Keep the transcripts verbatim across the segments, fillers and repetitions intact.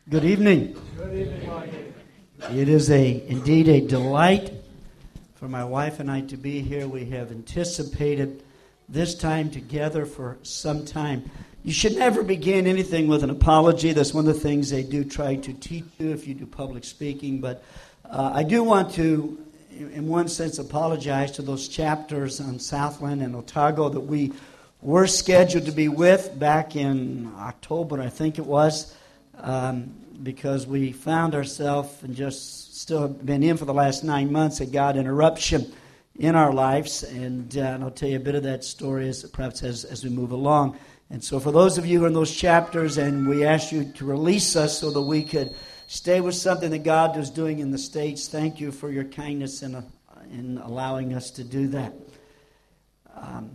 Good evening. Good evening, Mike. It is a indeed a delight for my wife and I to be here. We have anticipated this time together for some time. You should never begin anything with an apology. That's one of the things they do try to teach you if you do public speaking. But uh, I do want to, in one sense, apologize to those chapters on Southland and Otago that we were scheduled to be with back in October, I think it was. Um, because we found ourselves and just still have been in for the last nine months at God interruption in our lives. And, uh, and I'll tell you a bit of that story as perhaps as, as we move along. And so for those of you who are in those chapters, and we ask you to release us so that we could stay with something that God was doing in the States, thank you for your kindness in, uh, in allowing us to do that. Um,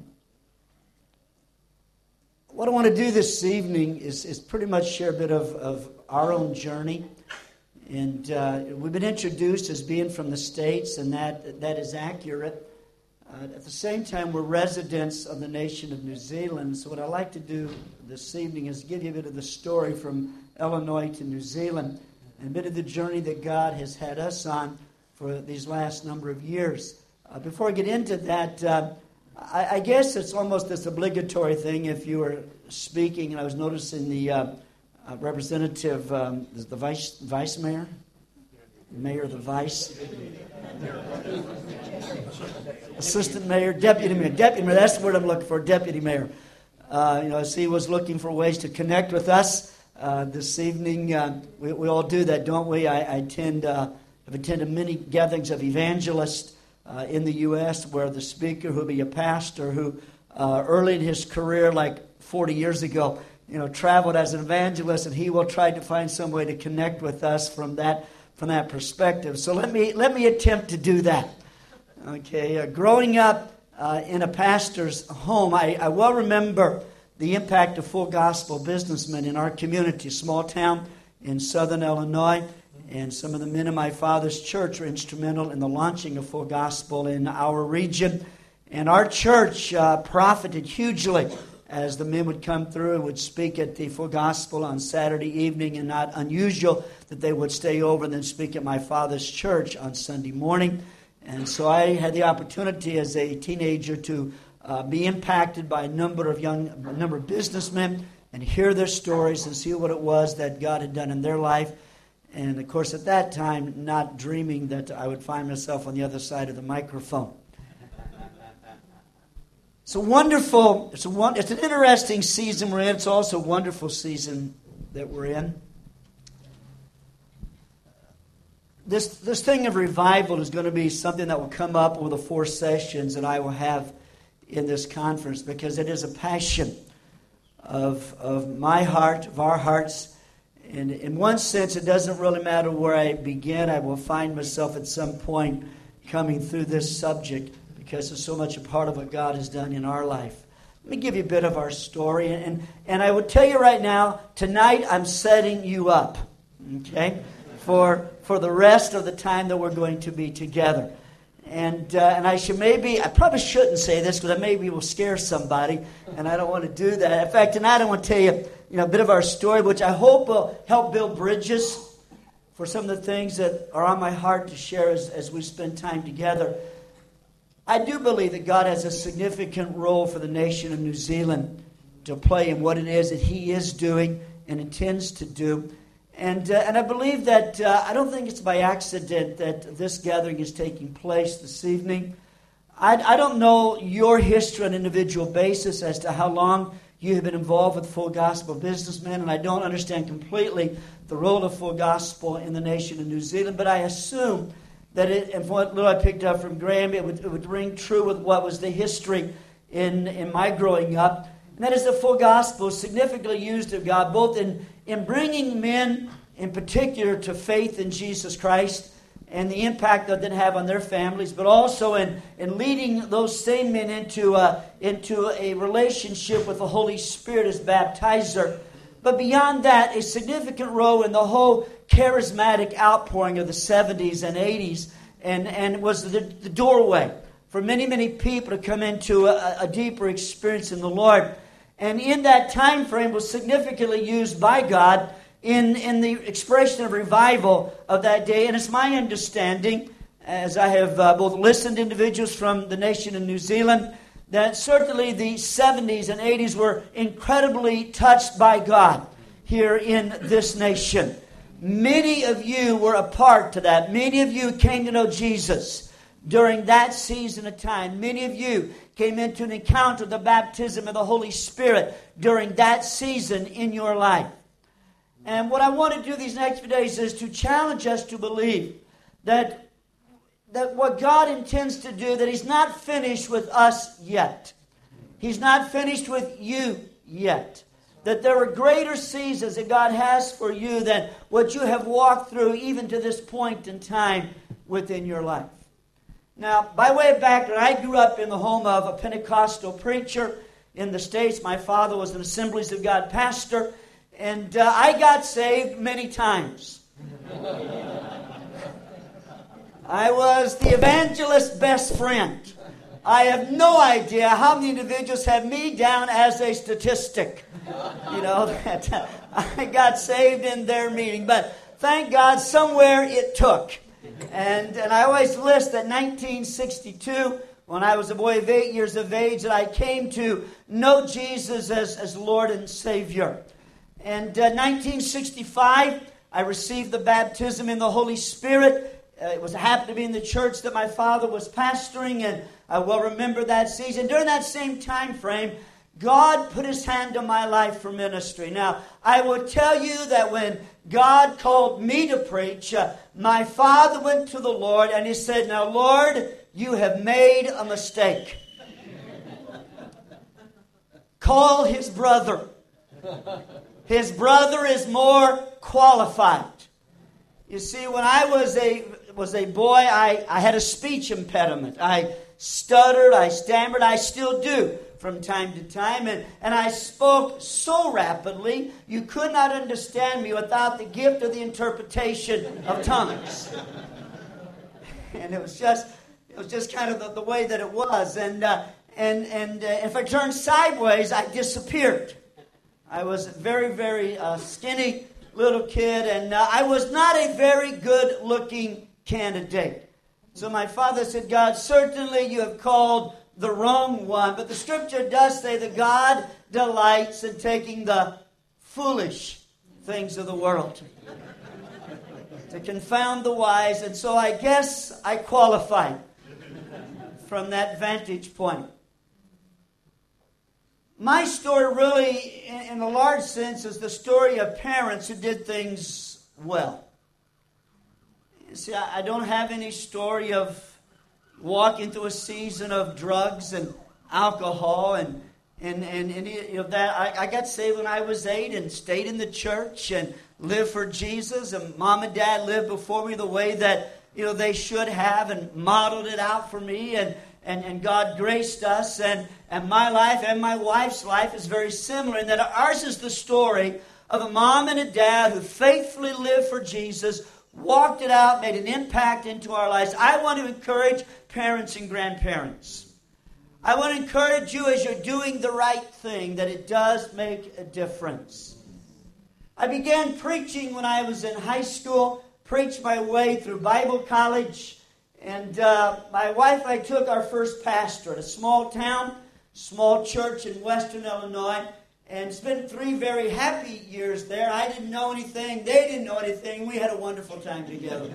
What I want to do this evening is, is pretty much share a bit of, of our own journey. And uh, we've been introduced as being from the States, and that that is accurate. Uh, at the same time, we're residents of the nation of New Zealand. So what I'd like to do this evening is give you a bit of the story from Illinois to New Zealand, and a bit of the journey that God has had us on for these last number of years. Uh, before I get into that, uh, I, I guess it's almost this obligatory thing if you were speaking, and I was noticing the uh, uh, representative, um, the vice vice mayor, mayor, the vice, assistant mayor, deputy mayor, deputy mayor. That's the word I'm looking for, deputy mayor. Uh, you know, as he was looking for ways to connect with us uh, this evening. Uh, we, we all do that, don't we? I, I attend, uh, have attended many gatherings of evangelists. Uh, in the U S where the speaker who will be a pastor who uh, early in his career, like forty years ago, you know, traveled as an evangelist, and he will try to find some way to connect with us from that from that perspective. So let me let me attempt to do that. Okay, uh, growing up uh, in a pastor's home, I, I well remember the impact of Full Gospel businessmen in our community, small town in southern Illinois. And some of the men in my father's church were instrumental in the launching of Full Gospel in our region. And our church uh, profited hugely as the men would come through and would speak at the Full Gospel on Saturday evening, and not unusual that they would stay over and then speak at my father's church on Sunday morning. And so I had the opportunity as a teenager to uh, be impacted by a number of young, a number of businessmen and hear their stories and see what it was that God had done in their life. And, of course, at that time, not dreaming that I would find myself on the other side of the microphone. It's a wonderful, it's, a, it's an interesting season we're in. It's also a wonderful season that we're in. This, this thing of revival is going to be something that will come up over the four sessions that I will have in this conference, because it is a passion of, of my heart, of our hearts. And in one sense, it doesn't really matter where I begin. I will find myself at some point coming through this subject because it's so much a part of what God has done in our life. Let me give you a bit of our story. And, and I would tell you right now, tonight I'm setting you up, okay, for, for the rest of the time that we're going to be together. And uh, and I should maybe, I probably shouldn't say this because I maybe will scare somebody, and I don't want to do that. In fact, tonight I want to tell you, you know, a bit of our story, which I hope will help build bridges for some of the things that are on my heart to share as, as we spend time together. I do believe that God has a significant role for the nation of New Zealand to play in what it is that He is doing and intends to do. And uh, and I believe that, uh, I don't think it's by accident that this gathering is taking place this evening. I, I don't know your history on an individual basis as to how long you have been involved with Full Gospel businessmen, and I don't understand completely the role of Full Gospel in the nation of New Zealand, but I assume that it, and from what little I picked up from Graham, it would, it would ring true with what was the history in, in my growing up. And that is the Full Gospel is significantly used of God, both in, in bringing men in particular to faith in Jesus Christ and the impact that it have on their families, but also in, in leading those same men into a, into a relationship with the Holy Spirit as baptizer. But beyond that, a significant role in the whole charismatic outpouring of the seventies and eighties, and, and was the, the doorway for many, many people to come into a, a deeper experience in the Lord. And in that time frame was significantly used by God in, in the expression of revival of that day. And it's my understanding, as I have uh, both listened to individuals from the nation of New Zealand, that certainly the seventies and eighties were incredibly touched by God here in this nation. Many of you were a part to that. Many of you came to know Jesus during that season of time. Many of you came into an encounter of the baptism of the Holy Spirit during that season in your life. And what I want to do these next few days is to challenge us to believe that, that what God intends to do, that He's not finished with us yet. He's not finished with you yet. That there are greater seasons that God has for you than what you have walked through even to this point in time within your life. Now, by way of background, I grew up in the home of a Pentecostal preacher in the States. My father was an Assemblies of God pastor, and uh, I got saved many times. I was the evangelist's best friend. I have no idea how many individuals have me down as a statistic. You know, that I got saved in their meeting. But thank God, somewhere it took. And and I always list that nineteen sixty-two, when I was a boy of eight years of age, that I came to know Jesus as, as Lord and Savior. And uh, nineteen sixty-five, I received the baptism in the Holy Spirit. Uh, it was happened to be in the church that my father was pastoring, and I well remember that season. During that same time frame, God put His hand on my life for ministry. Now, I will tell you that when God called me to preach, uh, my father went to the Lord and he said, "Now, Lord, you have made a mistake. Call his brother. His brother is more qualified." You see, when I was a was a boy, I, I had a speech impediment. I stuttered, I stammered, I still do from time to time. And, and I spoke so rapidly, you could not understand me without the gift of the interpretation of tongues. And it was just it was just kind of the, the way that it was. And, uh, and, and uh, if I turned sideways, I disappeared. I was very, very uh, skinny little kid, and uh, I was not a very good-looking candidate. So my father said, "God, certainly you have called the wrong one." But the Scripture does say that God delights in taking the foolish things of the world to confound the wise. And so I guess I qualified from that vantage point. My story really, in a large sense, is the story of parents who did things well. You see, I don't have any story of walking through a season of drugs and alcohol and and, and any of that. I, I got saved when I was eight and stayed in the church and lived for Jesus. And Mom and Dad lived before me the way that, you know, they should have and modeled it out for me. And And, and God graced us, and, and my life and my wife's life is very similar in that ours is the story of a mom and a dad who faithfully lived for Jesus, walked it out, made an impact into our lives. I want to encourage parents and grandparents. I want to encourage you as you're doing the right thing, that it does make a difference. I began preaching when I was in high school, preached my way through Bible college. And uh, my wife and I took our first pastor at a small town, small church in western Illinois, and spent three very happy years there. I didn't know anything. They didn't know anything. We had a wonderful time together.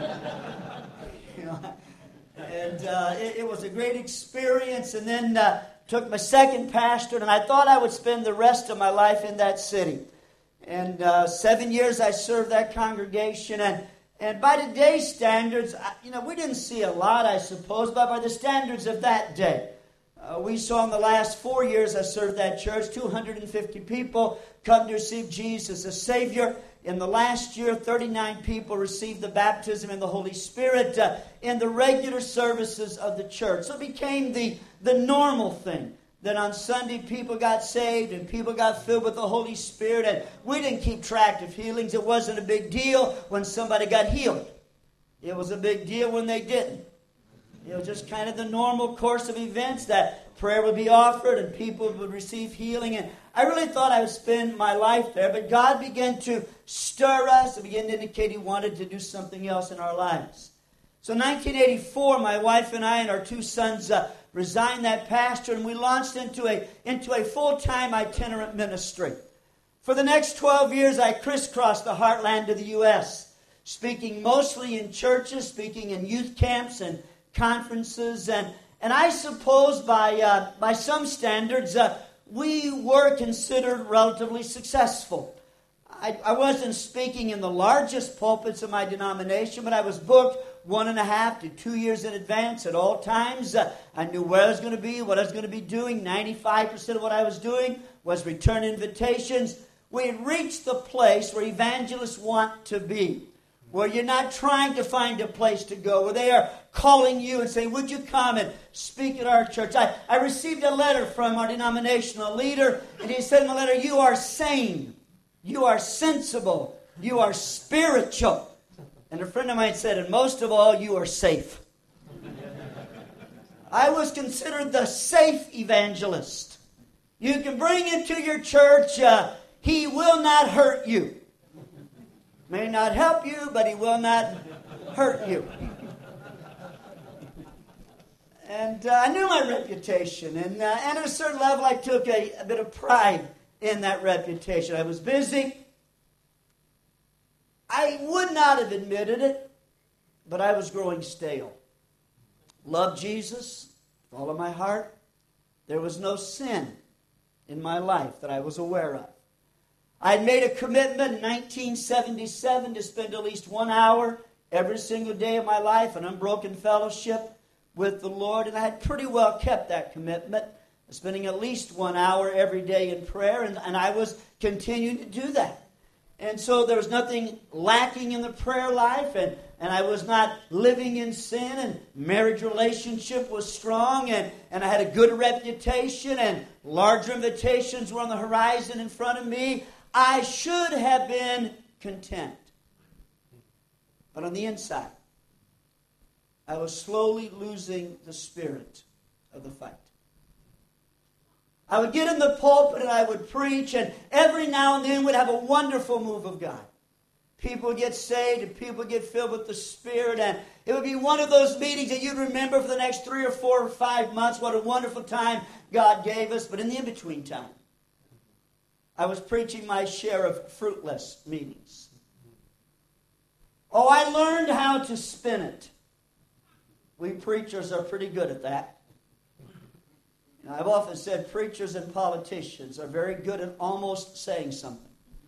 You know, and uh, it, it was a great experience. And then uh, took my second pastor, and I thought I would spend the rest of my life in that city. And uh, seven years I served that congregation, and And by today's standards, you know, we didn't see a lot, I suppose, but by the standards of that day, uh, we saw in the last four years I served that church, two hundred fifty people come to receive Jesus as Savior. In the last year, thirty-nine people received the baptism in the Holy Spirit uh, in the regular services of the church. So it became the, the normal thing. That on Sunday people got saved and people got filled with the Holy Spirit, and we didn't keep track of healings. It wasn't a big deal when somebody got healed. It was a big deal when they didn't. It was just kind of the normal course of events that prayer would be offered and people would receive healing. And I really thought I would spend my life there, but God began to stir us and began to indicate He wanted to do something else in our lives. So in nineteen eighty-four, my wife and I and our two sons uh, resigned that pasture, and we launched into a, into a full-time itinerant ministry. For the next twelve years, I crisscrossed the heartland of the U S, speaking mostly in churches, speaking in youth camps and conferences, and, and I suppose by, uh, by some standards, uh, we were considered relatively successful. I, I wasn't speaking in the largest pulpits of my denomination, but I was booked one and a half to two years in advance at all times. Uh, I knew where I was going to be, what I was going to be doing. ninety-five percent of what I was doing was return invitations. We had reached the place where evangelists want to be, where you're not trying to find a place to go, where they are calling you and saying, would you come and speak at our church? I, I received a letter from our denominational leader, and he said in the letter, you are sane, you are sensible, you are spiritual. And a friend of mine said, and most of all, you are safe. I was considered the safe evangelist. You can bring into your church, uh, he will not hurt you. May not help you, but he will not hurt you. And uh, I knew my reputation. And, uh, and at a certain level, I took a, a bit of pride in that reputation. I was busy. I would not have admitted it, but I was growing stale. Loved Jesus with all of my heart. There was no sin in my life that I was aware of. I had made a commitment in nineteen seventy-seven to spend at least one hour every single day of my life in unbroken fellowship with the Lord, and I had pretty well kept that commitment, spending at least one hour every day in prayer, and, and I was continuing to do that. And so there was nothing lacking in the prayer life, and, and I was not living in sin, and marriage relationship was strong, and, and I had a good reputation, and larger invitations were on the horizon in front of me. I should have been content. But on the inside, I was slowly losing the spirit of the fight. I would get in the pulpit and I would preach, and every now and then we'd have a wonderful move of God. People would get saved and people would get filled with the Spirit, and it would be one of those meetings that you'd remember for the next three or four or five months. What a wonderful time God gave us. But in the in-between time, I was preaching my share of fruitless meetings. Oh, I learned how to spin it. We preachers are pretty good at that. You know, I've often said preachers and politicians are very good at almost saying something.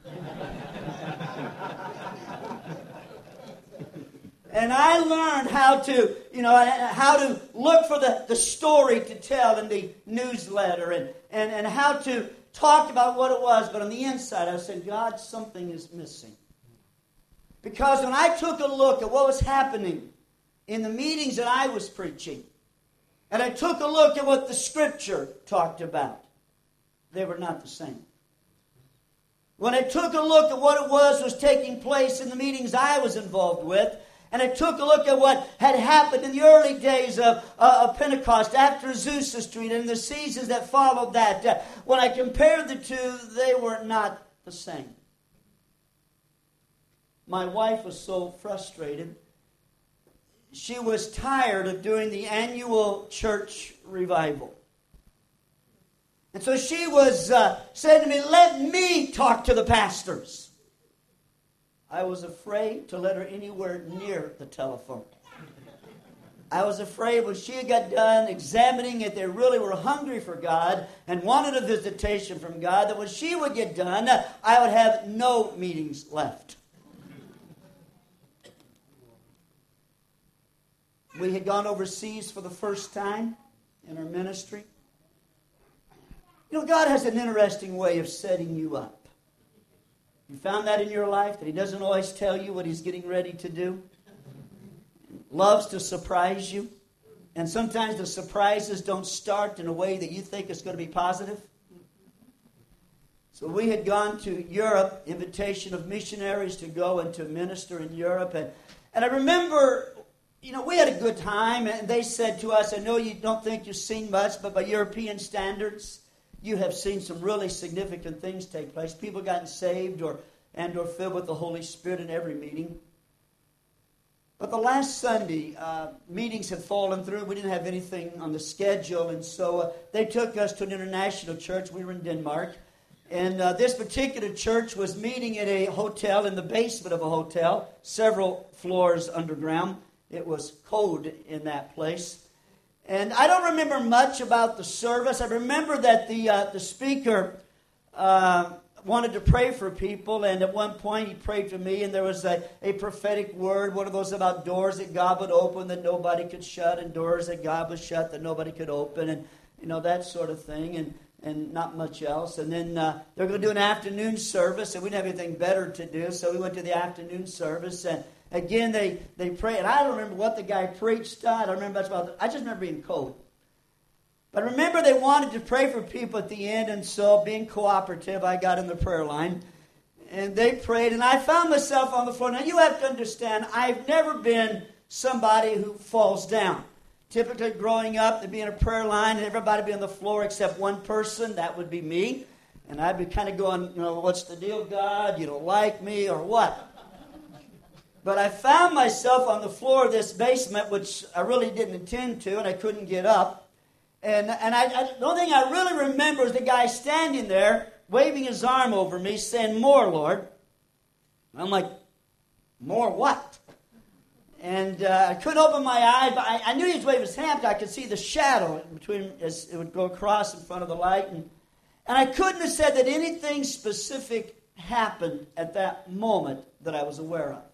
And I learned how to, you know, how to look for the, the story to tell in the newsletter, and, and, and how to talk about what it was. But on the inside, I was saying, God, something is missing. Because when I took a look at what was happening in the meetings that I was preaching, and I took a look at what the Scripture talked about, they were not the same. When I took a look at what it was was taking place in the meetings I was involved with, and I took a look at what had happened in the early days of, uh, of Pentecost, after Azusa Street, and the seasons that followed that, uh, when I compared the two, they were not the same. My wife was so frustrated. She was tired of doing the annual church revival. And so she was uh, saying to me, let me talk to the pastors. I was afraid to let her anywhere near the telephone. I was afraid when she got done examining if they really were hungry for God and wanted a visitation from God, that when she would get done, I would have no meetings left. We had gone overseas for the first time in our ministry. You know, God has an interesting way of setting you up. You found that in your life, that He doesn't always tell you what He's getting ready to do? Loves to surprise you. And sometimes the surprises don't start in a way that you think is going to be positive. So we had gone to Europe, invitation of missionaries to go and to minister in Europe. And, and I remember, you know, we had a good time, and they said to us, I know you don't think you've seen much, but by European standards, you have seen some really significant things take place. People gotten saved or and or filled with the Holy Spirit in every meeting. But the last Sunday, uh, meetings had fallen through. We didn't have anything on the schedule, and so uh, they took us to an international church. We were in Denmark. And uh, this particular church was meeting in a hotel, in the basement of a hotel, several floors underground. It was cold in that place. And I don't remember much about the service. I remember that the uh, the speaker uh, wanted to pray for people, and at one point he prayed for me, and there was a, a prophetic word, one of those about doors that God would open that nobody could shut, and doors that God would shut that nobody could open, and you know, that sort of thing. And and not much else. And then uh, they're going to do an afternoon service, and we didn't have anything better to do, so we went to the afternoon service, and again, they, they prayed. And I don't remember what the guy preached. I don't remember much about it. I just remember being cold. But remember, they wanted to pray for people at the end, and so being cooperative, I got in the prayer line, and they prayed, and I found myself on the floor. Now, you have to understand, I've never been somebody who falls down. Typically, growing up, there'd be in a prayer line, and everybody would be on the floor except one person. That would be me. And I'd be kind of going, you know, what's the deal, God? You don't like me, or what? But I found myself on the floor of this basement, which I really didn't intend to, and I couldn't get up. And and I, I, the only thing I really remember is the guy standing there, waving his arm over me, saying, "More, Lord." And I'm like, "More what?" And uh, I couldn't open my eyes, but I, I knew he was waving his hand. I could see the shadow between as it would go across in front of the light. And, and I couldn't have said that anything specific happened at that moment that I was aware of.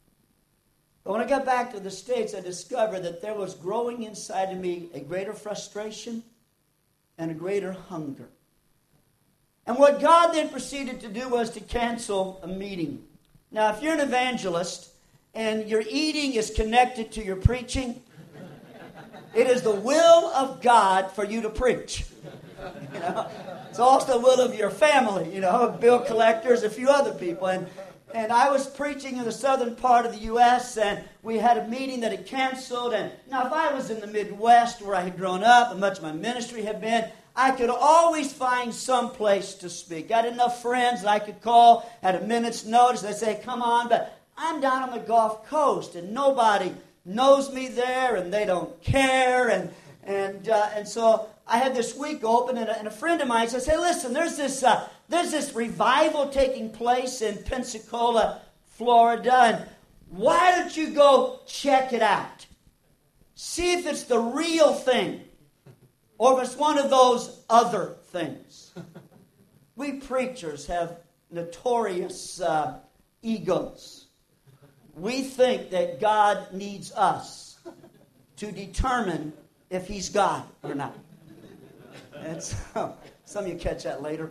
But when I got back to the States, I discovered that there was growing inside of me a greater frustration and a greater hunger. And what God then proceeded to do was to cancel a meeting. Now, if you're an evangelist and your eating is connected to your preaching, it is the will of God for you to preach. You know, it's also the will of your family, you know, bill collectors, a few other people. And and I was preaching in the southern part of the U S, and we had a meeting that had canceled. And now, if I was in the Midwest where I had grown up and much of my ministry had been, I could always find some place to speak. I had enough friends that I could call at a minute's notice. They'd say, "Come on," but I'm down on the Gulf Coast, and nobody knows me there, and they don't care, and and uh, and so I had this week open, and a, and a friend of mine says, "Hey, listen, there's this uh, there's this revival taking place in Pensacola, Florida, and why don't you go check it out? See if it's the real thing, or if it's one of those other things." We preachers have notorious uh, egos. We think that God needs us to determine if He's God or not. And so, some of you catch that later.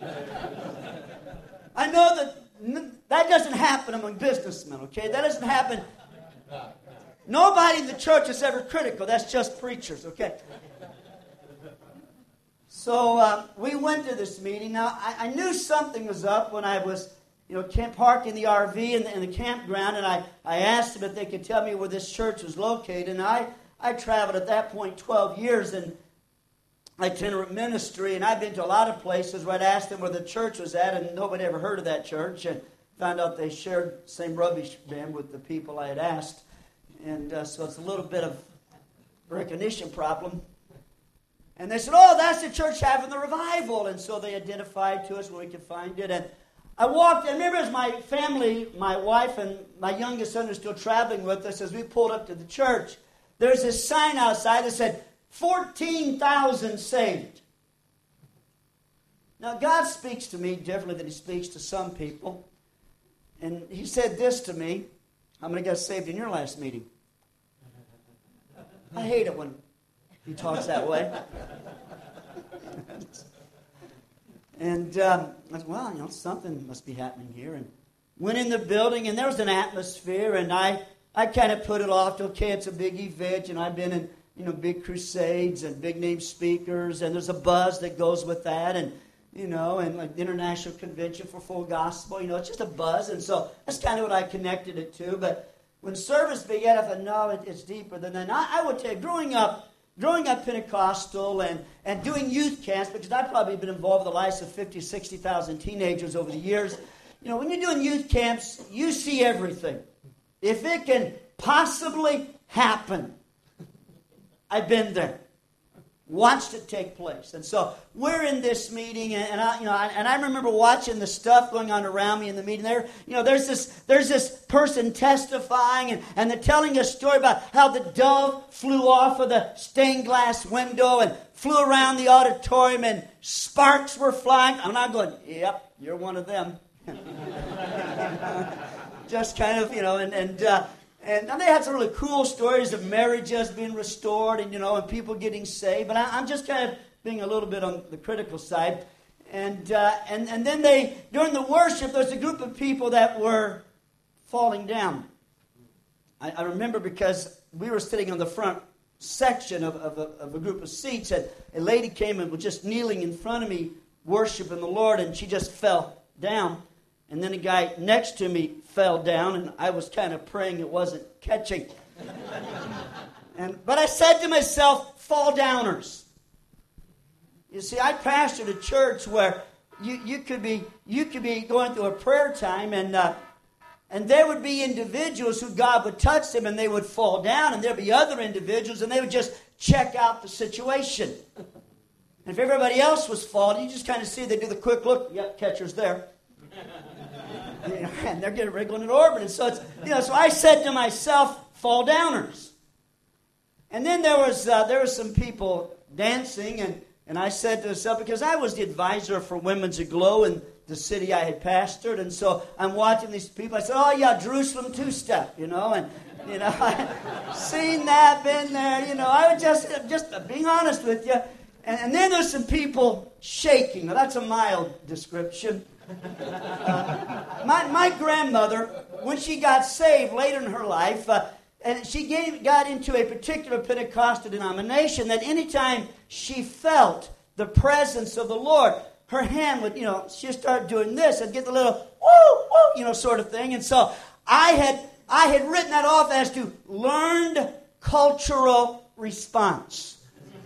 I know that that doesn't happen among businessmen, okay? That doesn't happen. Nobody in the church is ever critical. That's just preachers, okay? So uh, we went to this meeting. Now, I, I knew something was up when I was you know, camp, parked in the R V in the, in the campground, and I, I asked them if they could tell me where this church was located. And I, I traveled at that point twelve years in itinerant ministry, and I've been to a lot of places where I'd asked them where the church was at, and nobody ever heard of that church, and found out they shared the same rubbish bin with the people I had asked. And uh, so it's a little bit of recognition problem. And they said, "Oh, that's the church having the revival." And so they identified to us where we could find it. And I walked, I remember as my family, my wife and my youngest son are still traveling with us, as we pulled up to the church, there's this sign outside that said, fourteen thousand saved. Now, God speaks to me differently than He speaks to some people. And He said this to me: "How many got saved in your last meeting?" I hate it when He talks that way. And um, I said, "Well, you know, something must be happening here." And went in the building, and there was an atmosphere, and I, I kind of put it off. Okay, it's a big event, and I've been in, you know, big crusades and big name speakers, and there's a buzz that goes with that, and you know, and like the International Convention for Full Gospel, you know, it's just a buzz, and so that's kind of what I connected it to. But when service began, I thought, no, it, it's deeper than that. I, I would tell you, growing up growing up Pentecostal and, and doing youth camps, because I've probably been involved with the lives of fifty, sixty thousand teenagers over the years. You know, when you're doing youth camps, you see everything. If it can possibly happen, I've been there. Watched it take place. And so we're in this meeting, and, and I, you know, and I remember watching the stuff going on around me in the meeting. There, you know, there's this, there's this person testifying, and, and they're telling a story about how the dove flew off of the stained glass window and flew around the auditorium, and sparks were flying. And I'm going, yep, you're one of them. Just kind of, you know, and and. Uh, And, and they had some really cool stories of marriages being restored and, you know, and people getting saved. But I, I'm just kind of being a little bit on the critical side. And, uh, and, and then they, during the worship, there's a group of people that were falling down. I, I remember because we were sitting on the front section of, of, a, of a group of seats, and a lady came and was just kneeling in front of me, worshiping the Lord, and she just fell down. And then a guy next to me fell down, and I was kind of praying it wasn't catching. and But I said to myself, fall downers. You see, I pastored a church where you, you could be you could be going through a prayer time, and uh, and there would be individuals who God would touch them, and they would fall down, and there'd be other individuals, and they would just check out the situation. And if everybody else was falling, you just kind of see they do the quick look. Yep, catcher's there. You know, and they're getting wriggling in orbit. And so it's, you know, so I said to myself, fall downers. And then there was uh, there was some people dancing, and, and I said to myself, because I was the advisor for Women's Aglow in the city I had pastored, and so I'm watching these people. I said, oh yeah, Jerusalem two-step, you know, and you know, I've seen that, been there, you know. I was just just being honest with you. And, and then there's some people shaking. Now that's a mild description. Uh, my, my grandmother, when she got saved later in her life, uh, and she gave, got into a particular Pentecostal denomination, that anytime she felt the presence of the Lord, her hand would, you know, she'd start doing this and get the little woo, woo, you know, sort of thing. And so I had, I had written that off as to learned cultural response.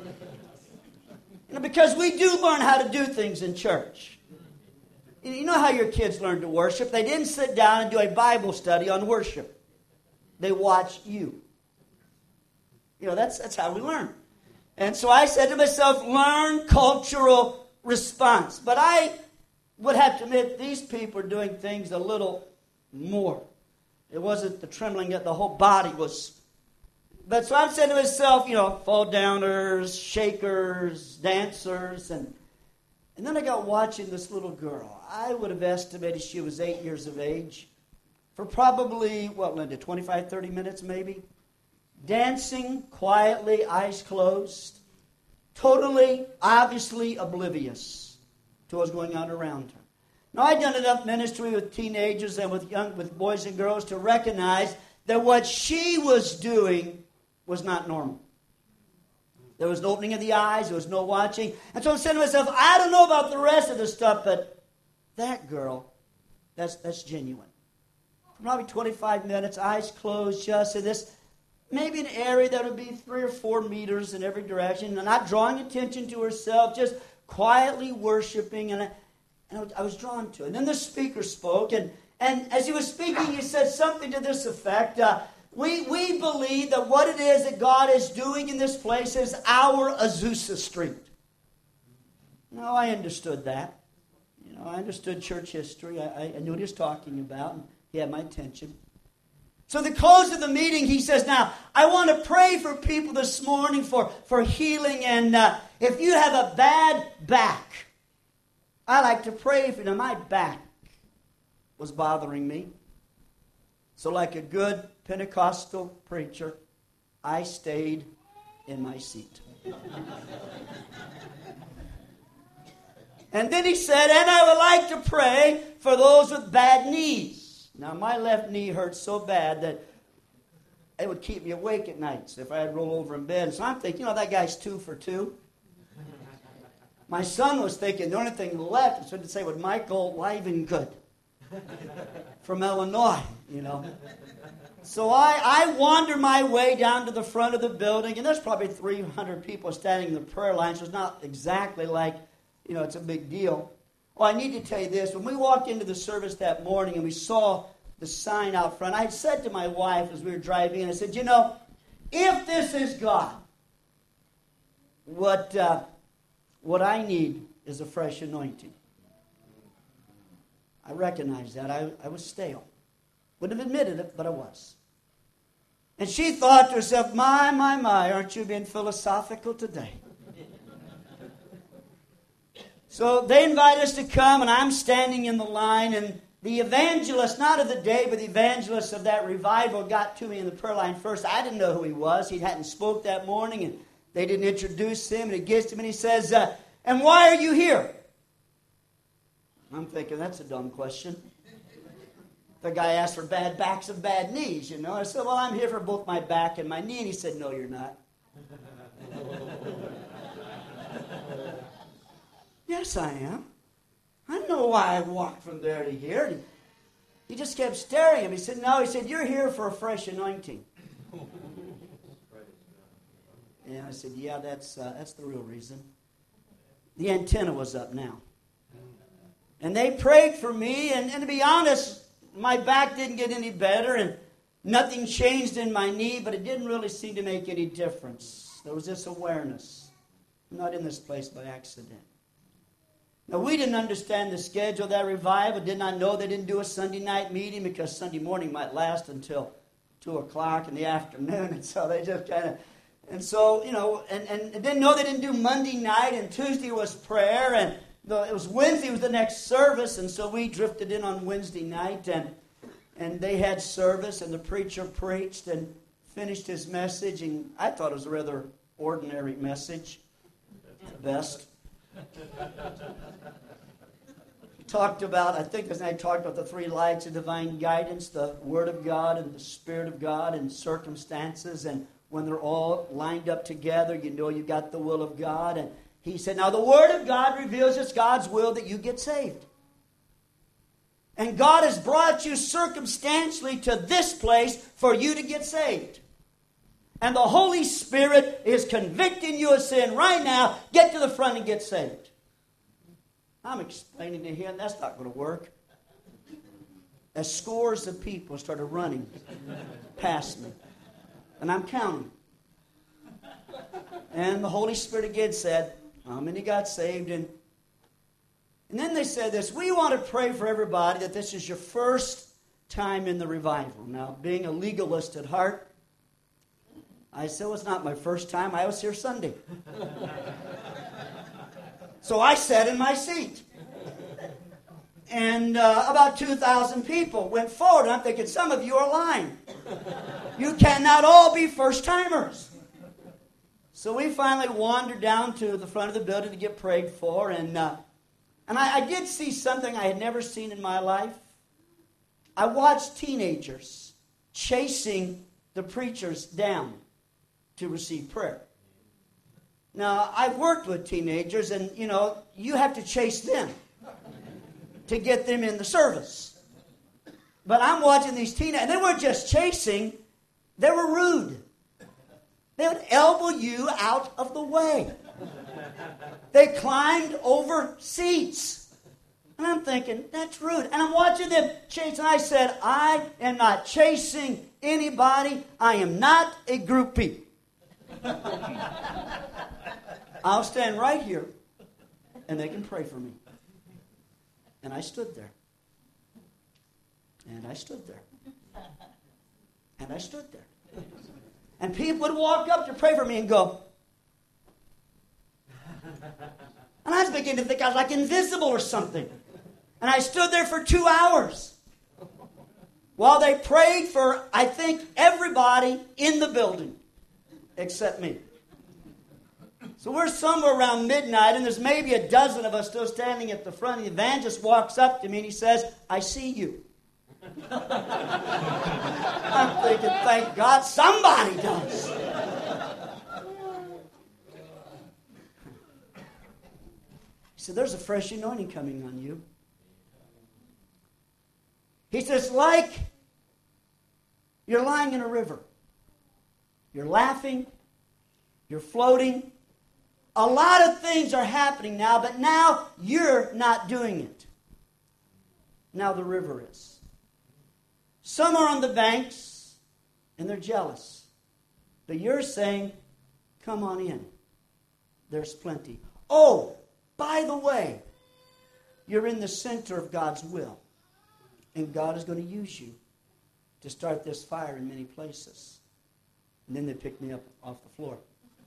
You know, because we do learn how to do things in church. You know how your kids learn to worship? They didn't sit down and do a Bible study on worship. They watched you. You know, that's that's how we learn. And so I said to myself, learn cultural response. But I would have to admit, these people are doing things a little more. It wasn't the trembling that the whole body was. But so I'm saying to myself, you know, fall downers, shakers, dancers, and And then I got watching this little girl. I would have estimated she was eight years of age. For probably, what, Linda, twenty-five, thirty minutes maybe? Dancing quietly, eyes closed. Totally, obviously oblivious to what was going on around her. Now, I'd done enough ministry with teenagers and with young, with boys and girls to recognize that what she was doing was not normal. There was no opening of the eyes. There was no watching. And so I'm saying to myself, I don't know about the rest of the stuff, but that girl, that's that's genuine. For probably twenty-five minutes, eyes closed, just in this, maybe an area that would be three or four meters in every direction, and not drawing attention to herself, just quietly worshiping, and I, and I was drawn to it. And then the speaker spoke, and, and as he was speaking, he said something to this effect. Uh, We we believe that what it is that God is doing in this place is our Azusa Street. No, I understood that. You know, I understood church history. I, I knew what he was talking about, and he had my attention. So at the close of the meeting, he says, now, I want to pray for people this morning for, for healing, and uh, if you have a bad back, I like to pray for you. Now, my back was bothering me. So like a good Pentecostal preacher, I stayed in my seat. And then he said, and I would like to pray for those with bad knees. Now, my left knee hurt so bad that it would keep me awake at nights if I had to roll over in bed. So I'm thinking, you know, that guy's two for two. My son was thinking the only thing left was to say with Michael Livengood. from Illinois, you know. So I, I wander my way down to the front of the building, and there's probably three hundred people standing in the prayer line, so it's not exactly like, you know, it's a big deal. Well, I need to tell you this. When we walked into the service that morning and we saw the sign out front, I had said to my wife as we were driving in, I said, you know, if this is God, what, uh, what I need is a fresh anointing. I recognized that. I, I was stale. Wouldn't have admitted it, but I was. And she thought to herself, my, my, my, aren't you being philosophical today? So they invite us to come, and I'm standing in the line, and the evangelist, not of the day, but the evangelist of that revival got to me in the prayer line first. I didn't know who he was. He hadn't spoke that morning, and they didn't introduce him, and he gets to me, and he says, uh, and why are you here? I'm thinking, that's a dumb question. The guy asked for bad backs and bad knees, you know. I said, well, I'm here for both my back and my knee. And he said, no, you're not. Yes, I am. I don't know why I walked from there to here. And he just kept staring at me. He said, no. He said, you're here for a fresh anointing. And I said, yeah, that's, uh, that's the real reason. The antenna was up now. And they prayed for me, and, and to be honest, my back didn't get any better, and nothing changed in my knee, but it didn't really seem to make any difference. There was this awareness. I'm not in this place by accident. Now, we didn't understand the schedule of that revival, did not know they didn't do a Sunday night meeting because Sunday morning might last until two o'clock in the afternoon, and so they just kind of, and so, you know, and, and didn't know they didn't do Monday night, and Tuesday was prayer, and the, it was Wednesday was the next service, and so we drifted in on Wednesday night, and and they had service, and the preacher preached and finished his message, and I thought it was a rather ordinary message, at best. He talked about, I think his name talked about the three lights of divine guidance, the Word of God and the Spirit of God and circumstances, and when they're all lined up together, you know you got the will of God. And he said, now the Word of God reveals it's God's will that you get saved. And God has brought you circumstantially to this place for you to get saved. And the Holy Spirit is convicting you of sin right now. Get to the front and get saved. I'm explaining to him that's not going to work. As scores of people started running past me. And I'm counting. And the Holy Spirit again said, how many got saved? And, and then they said this, we want to pray for everybody that this is your first time in the revival. Now, being a legalist at heart, I said, well, it's not my first time. I was here Sunday. So I sat in my seat. And uh, about two thousand people went forward. And I'm thinking, some of you are lying. You cannot all be first-timers. So we finally wandered down to the front of the building to get prayed for. And, uh, and I, I did see something I had never seen in my life. I watched teenagers chasing the preachers down to receive prayer. Now, I've worked with teenagers, and, you know, you have to chase them to get them in the service. But I'm watching these teenagers, and they weren't just chasing, they were rude. They would elbow you out of the way. They climbed over seats. And I'm thinking, that's rude. And I'm watching them chase, and I said, I am not chasing anybody. I am not a groupie. I'll stand right here, and they can pray for me. And I stood there. And I stood there. And I stood there. And people would walk up to pray for me and go. And I was beginning to think I was like invisible or something. And I stood there for two hours. While they prayed for, I think, everybody in the building. Except me. So we're somewhere around midnight, and there's maybe a dozen of us still standing at the front. The evangelist walks up to me, and he says, I see you. I'm thinking, thank God somebody does. He said, there's a fresh anointing coming on you. He says, like you're lying in a river. You're laughing. You're floating. A lot of things are happening now, but now you're not doing it. Now the river is. Some are on the banks, and they're jealous. But you're saying, come on in. There's plenty. Oh, by the way, you're in the center of God's will. And God is going to use you to start this fire in many places. And then they picked me up off the floor.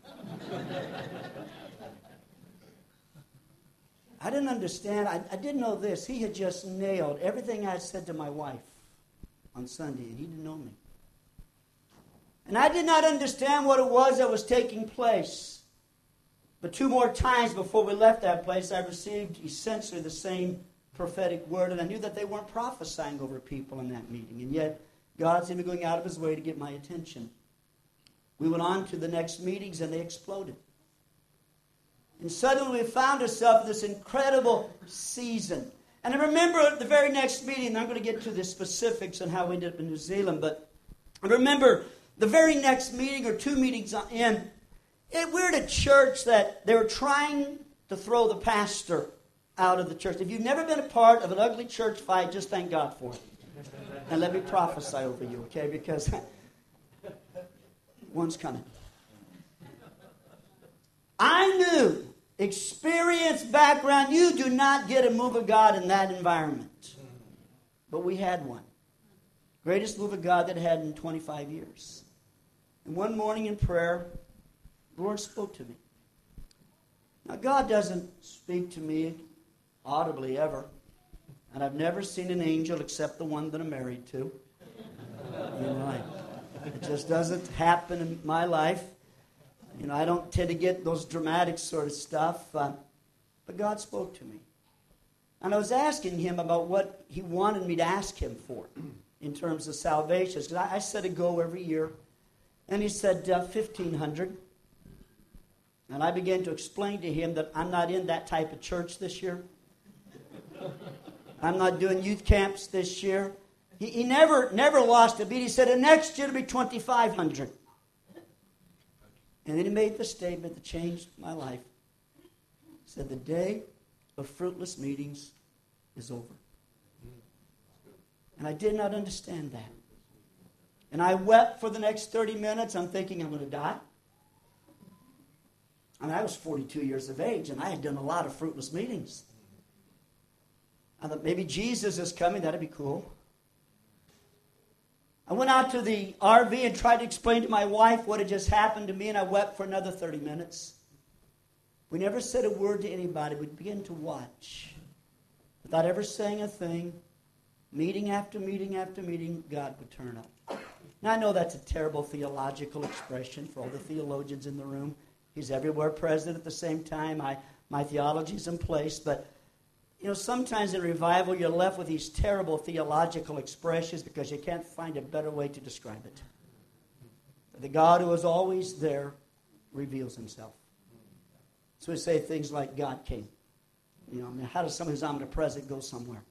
I didn't understand. I, I didn't know this. He had just nailed everything I had said to my wife on Sunday, and he didn't know me. And I did not understand what it was that was taking place. But two more times before we left that place, I received essentially the same prophetic word, and I knew that they weren't prophesying over people in that meeting. And yet, God seemed to be going out of his way to get my attention. We went on to the next meetings, and they exploded. And suddenly we found ourselves in this incredible season. And I remember the very next meeting, and I'm going to get to the specifics on how we ended up in New Zealand, but I remember the very next meeting or two meetings in, it, we're at a church that they were trying to throw the pastor out of the church. If you've never been a part of an ugly church fight, just thank God for it. And let me prophesy over you, okay? Because one's coming. I knew, experience, background, you do not get a move of God in that environment. But we had one. Greatest move of God that I had in twenty-five years. And one morning in prayer, the Lord spoke to me. Now, God doesn't speak to me audibly ever. And I've never seen an angel except the one that I'm married to. You know, I, it just doesn't happen in my life. You know, I don't tend to get those dramatic sort of stuff. Uh, but God spoke to me. And I was asking him about what he wanted me to ask him for in terms of salvation. Because I, I set a goal every year. And he said, uh, fifteen hundred. And I began to explain to him that I'm not in that type of church this year. I'm not doing youth camps this year. He, he never never lost a beat. He said, and next year it'll be twenty-five hundred. And then he made the statement that changed my life. He said, the day of fruitless meetings is over. And I did not understand that. And I wept for the next thirty minutes. I'm thinking I'm going to die. I mean, I was forty-two years of age, and I had done a lot of fruitless meetings. I thought maybe Jesus is coming. That'd be cool. I went out to the R V and tried to explain to my wife what had just happened to me, and I wept for another thirty minutes. We never said a word to anybody. We began to watch. Without ever saying a thing, meeting after meeting after meeting, God would turn up. Now, I know that's a terrible theological expression for all the theologians in the room. He's everywhere present at the same time. I, my theology's in place, but you know, sometimes in revival you're left with these terrible theological expressions because you can't find a better way to describe it. The God who is always there reveals himself. So we say things like God came. You know, I mean, how does someone who's omnipresent go somewhere?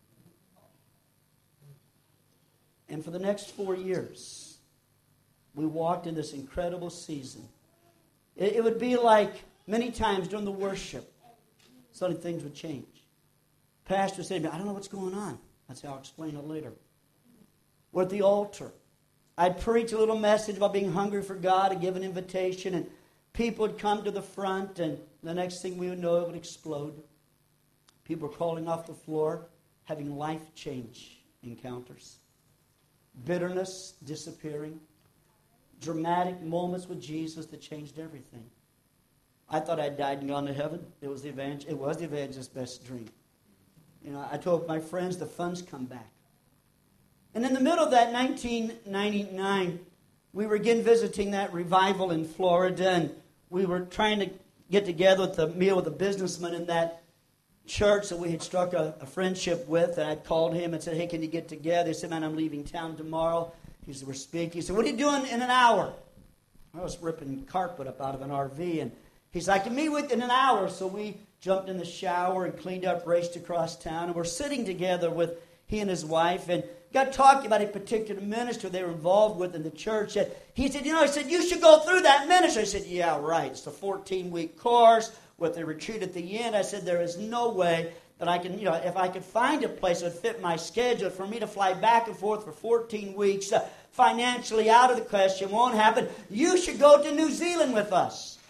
And for the next four years, we walked in this incredible season. It, it would be like many times during the worship, suddenly things would change. Pastor said to me, I don't know what's going on. I said, I'll explain it later. We're at the altar. I'd preach a little message about being hungry for God and give an invitation, and people would come to the front, and the next thing we would know, it would explode. People were crawling off the floor, having life change encounters. Bitterness disappearing. Dramatic moments with Jesus that changed everything. I thought I'd died and gone to heaven. It was the evangel- it was the evangelist's best dream. You know, I told my friends the funds come back. And in the middle of that nineteen ninety-nine, we were again visiting that revival in Florida, and we were trying to get together with a meal with a businessman in that church that we had struck a, a friendship with. And I called him and said, hey, can you get together? He said, man, I'm leaving town tomorrow. He said, we're speaking. He said, what are you doing in an hour? I was ripping carpet up out of an R V, and he said, I can meet with you in an hour. So we jumped in the shower and cleaned up, raced across town, and we're sitting together with he and his wife, and got talking about a particular ministry they were involved with in the church. And he said, you know, he said, you should go through that ministry. I said, yeah, right. It's a fourteen-week course with a retreat at the end. I said, there is no way that I can, you know, if I could find a place that would fit my schedule for me to fly back and forth for fourteen weeks, uh, financially out of the question, won't happen. You should go to New Zealand with us.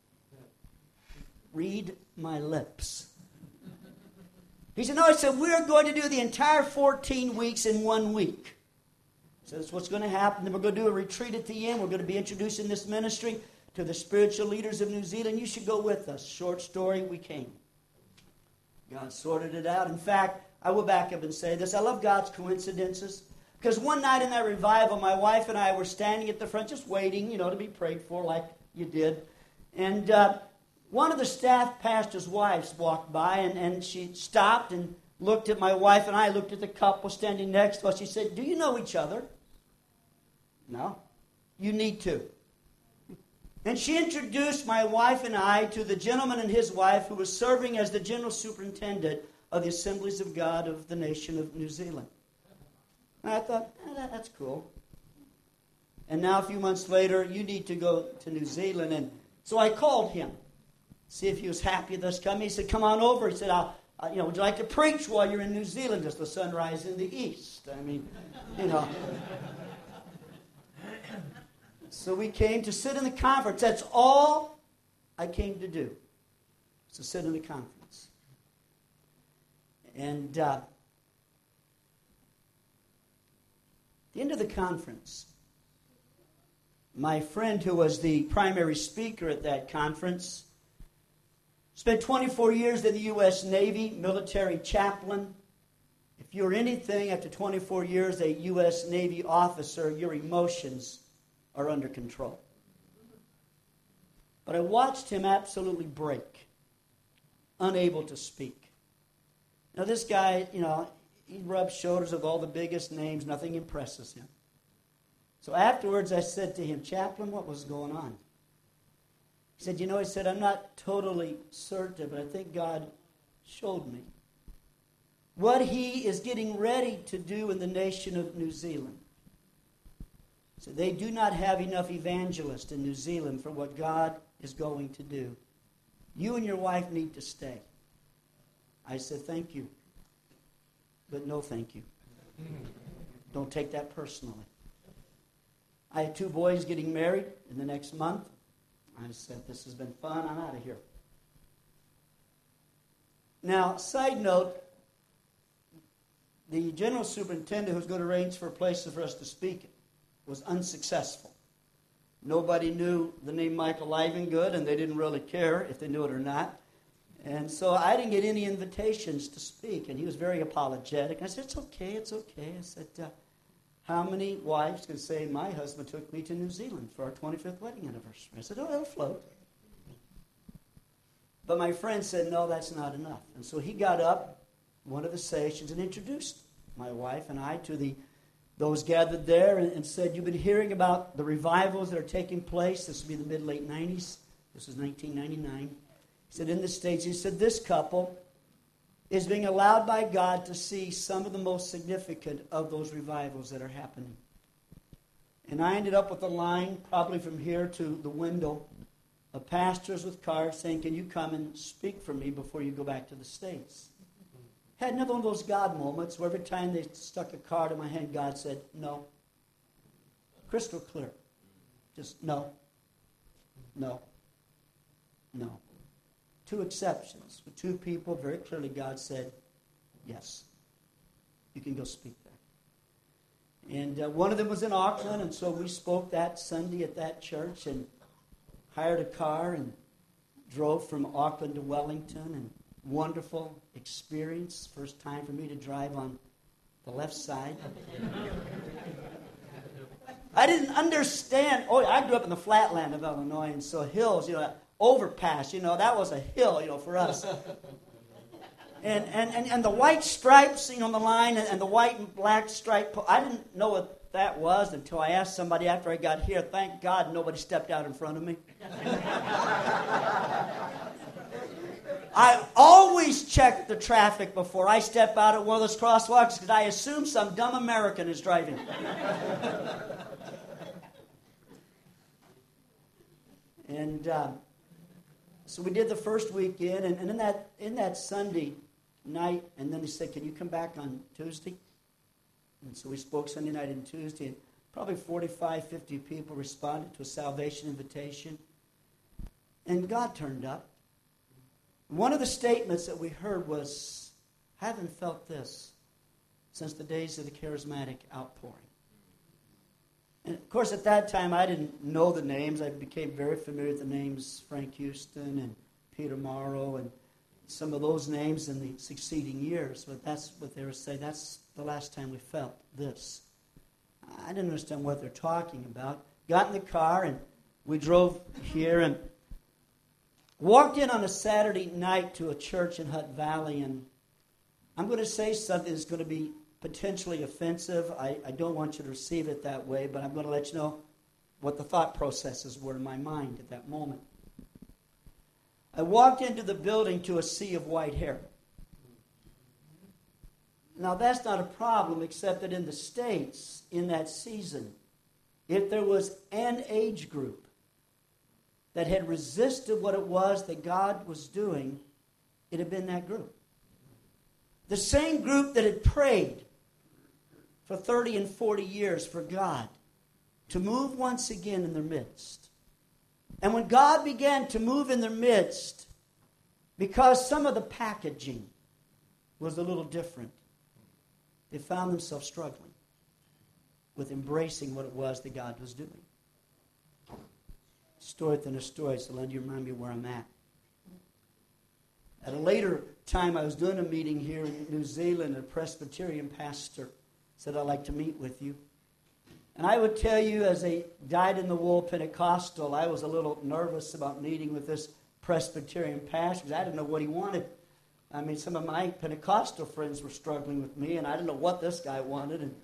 Read my lips. He said, no, I said, we're going to do the entire fourteen weeks in one week. So that's what's going to happen. Then we're going to do a retreat at the end. We're going to be introducing this ministry to the spiritual leaders of New Zealand. You should go with us. Short story, we came. God sorted it out. In fact, I will back up and say this. I love God's coincidences. Because one night in that revival, my wife and I were standing at the front just waiting, you know, to be prayed for like you did. And uh, one of the staff pastor's wives walked by, and, and she stopped and looked at my wife, and I looked at the couple standing next to us. She said, do you know each other? No. You need to. And she introduced my wife and I to the gentleman and his wife who was serving as the general superintendent of the Assemblies of God of the nation of New Zealand. And I thought, eh, that, that's cool. And now a few months later, you need to go to New Zealand. And so I called him, see if he was happy with us coming. He said, come on over. He said, I'll, uh, you know, would you like to preach while you're in New Zealand as the sun rises in the east? I mean, you know. So we came to sit in the conference. That's all I came to do, to sit in the conference. And uh, at the end of the conference, my friend who was the primary speaker at that conference spent twenty-four years in the U S Navy, military chaplain. If you're anything after twenty-four years a U S Navy officer, your emotions are under control. But I watched him absolutely break, unable to speak. Now this guy, you know, he rubs shoulders with all the biggest names. Nothing impresses him. So afterwards I said to him, Chaplain, what was going on? He said, you know, he said, I'm not totally certain, but I think God showed me what he is getting ready to do in the nation of New Zealand. So they do not have enough evangelists in New Zealand for what God is going to do. You and your wife need to stay. I said, thank you. But no thank you. Don't take that personally. I had two boys getting married in the next month. I said, this has been fun. I'm out of here. Now, side note, the general superintendent who's going to arrange for places for us to speak was unsuccessful. Nobody knew the name Michael Livengood, and they didn't really care if they knew it or not. And so I didn't get any invitations to speak, and he was very apologetic. I said, it's okay, it's okay. I said, uh, how many wives can say, my husband took me to New Zealand for our twenty-fifth wedding anniversary? I said, oh, it'll float. But my friend said, no, that's not enough. And so he got up one of the sessions and introduced my wife and I to the those gathered there and, and said, you've been hearing about the revivals that are taking place. This would be the mid-late nineties. This was nineteen ninety-nine. He said, in the States, he said, this couple is being allowed by God to see some of the most significant of those revivals that are happening. And I ended up with a line, probably from here to the window, of pastors with cards saying, can you come and speak for me before you go back to the States? Had another one of those God moments where every time they stuck a card in my hand, God said, no. Crystal clear. Just no. No. No. Two exceptions. With two people, very clearly God said, yes. You can go speak there. And uh, one of them was in Auckland, and so we spoke that Sunday at that church and hired a car and drove from Auckland to Wellington, and wonderful experience. First time for me to drive on the left side. I didn't understand. Oh, I grew up in the flatland of Illinois, and so hills, you know, overpass, you know, that was a hill, you know, for us. And and, and, and the white stripes, you know, on the line, and, and the white and black stripe, I didn't know what that was until I asked somebody after I got here. Thank God nobody stepped out in front of me. I always check the traffic before I step out at one of those crosswalks because I assume some dumb American is driving. And uh, so we did the first weekend, and, and in that in that Sunday night, and then they said, "Can you come back on Tuesday?" And so we spoke Sunday night and Tuesday, and probably forty-five, fifty people responded to a salvation invitation. And God turned up. One of the statements that we heard was, "Haven't felt this since the days of the charismatic outpouring." And of course, at that time, I didn't know the names. I became very familiar with the names Frank Houston and Peter Morrow and some of those names in the succeeding years. But that's what they were saying. That's the last time we felt this. I didn't understand what they're talking about. Got in the car and we drove here and walked in on a Saturday night to a church in Hutt Valley. And I'm going to say something that's going to be potentially offensive. I, I don't want you to receive it that way, but I'm going to let you know what the thought processes were in my mind at that moment. I walked into the building to a sea of white hair. Now, that's not a problem, except that in the States, in that season, if there was an age group that had resisted what it was that God was doing, it had been that group. The same group that had prayed for thirty and forty years for God to move once again in their midst. And when God began to move in their midst, because some of the packaging was a little different, they found themselves struggling with embracing what it was that God was doing. Story within a story, so let you remind me where I'm at. At a later time, I was doing a meeting here in New Zealand. A Presbyterian pastor said, "I'd like to meet with you." And I would tell you, as a dyed-in-the-wool Pentecostal, I was a little nervous about meeting with this Presbyterian pastor because I didn't know what he wanted. I mean, some of my Pentecostal friends were struggling with me, and I didn't know what this guy wanted. And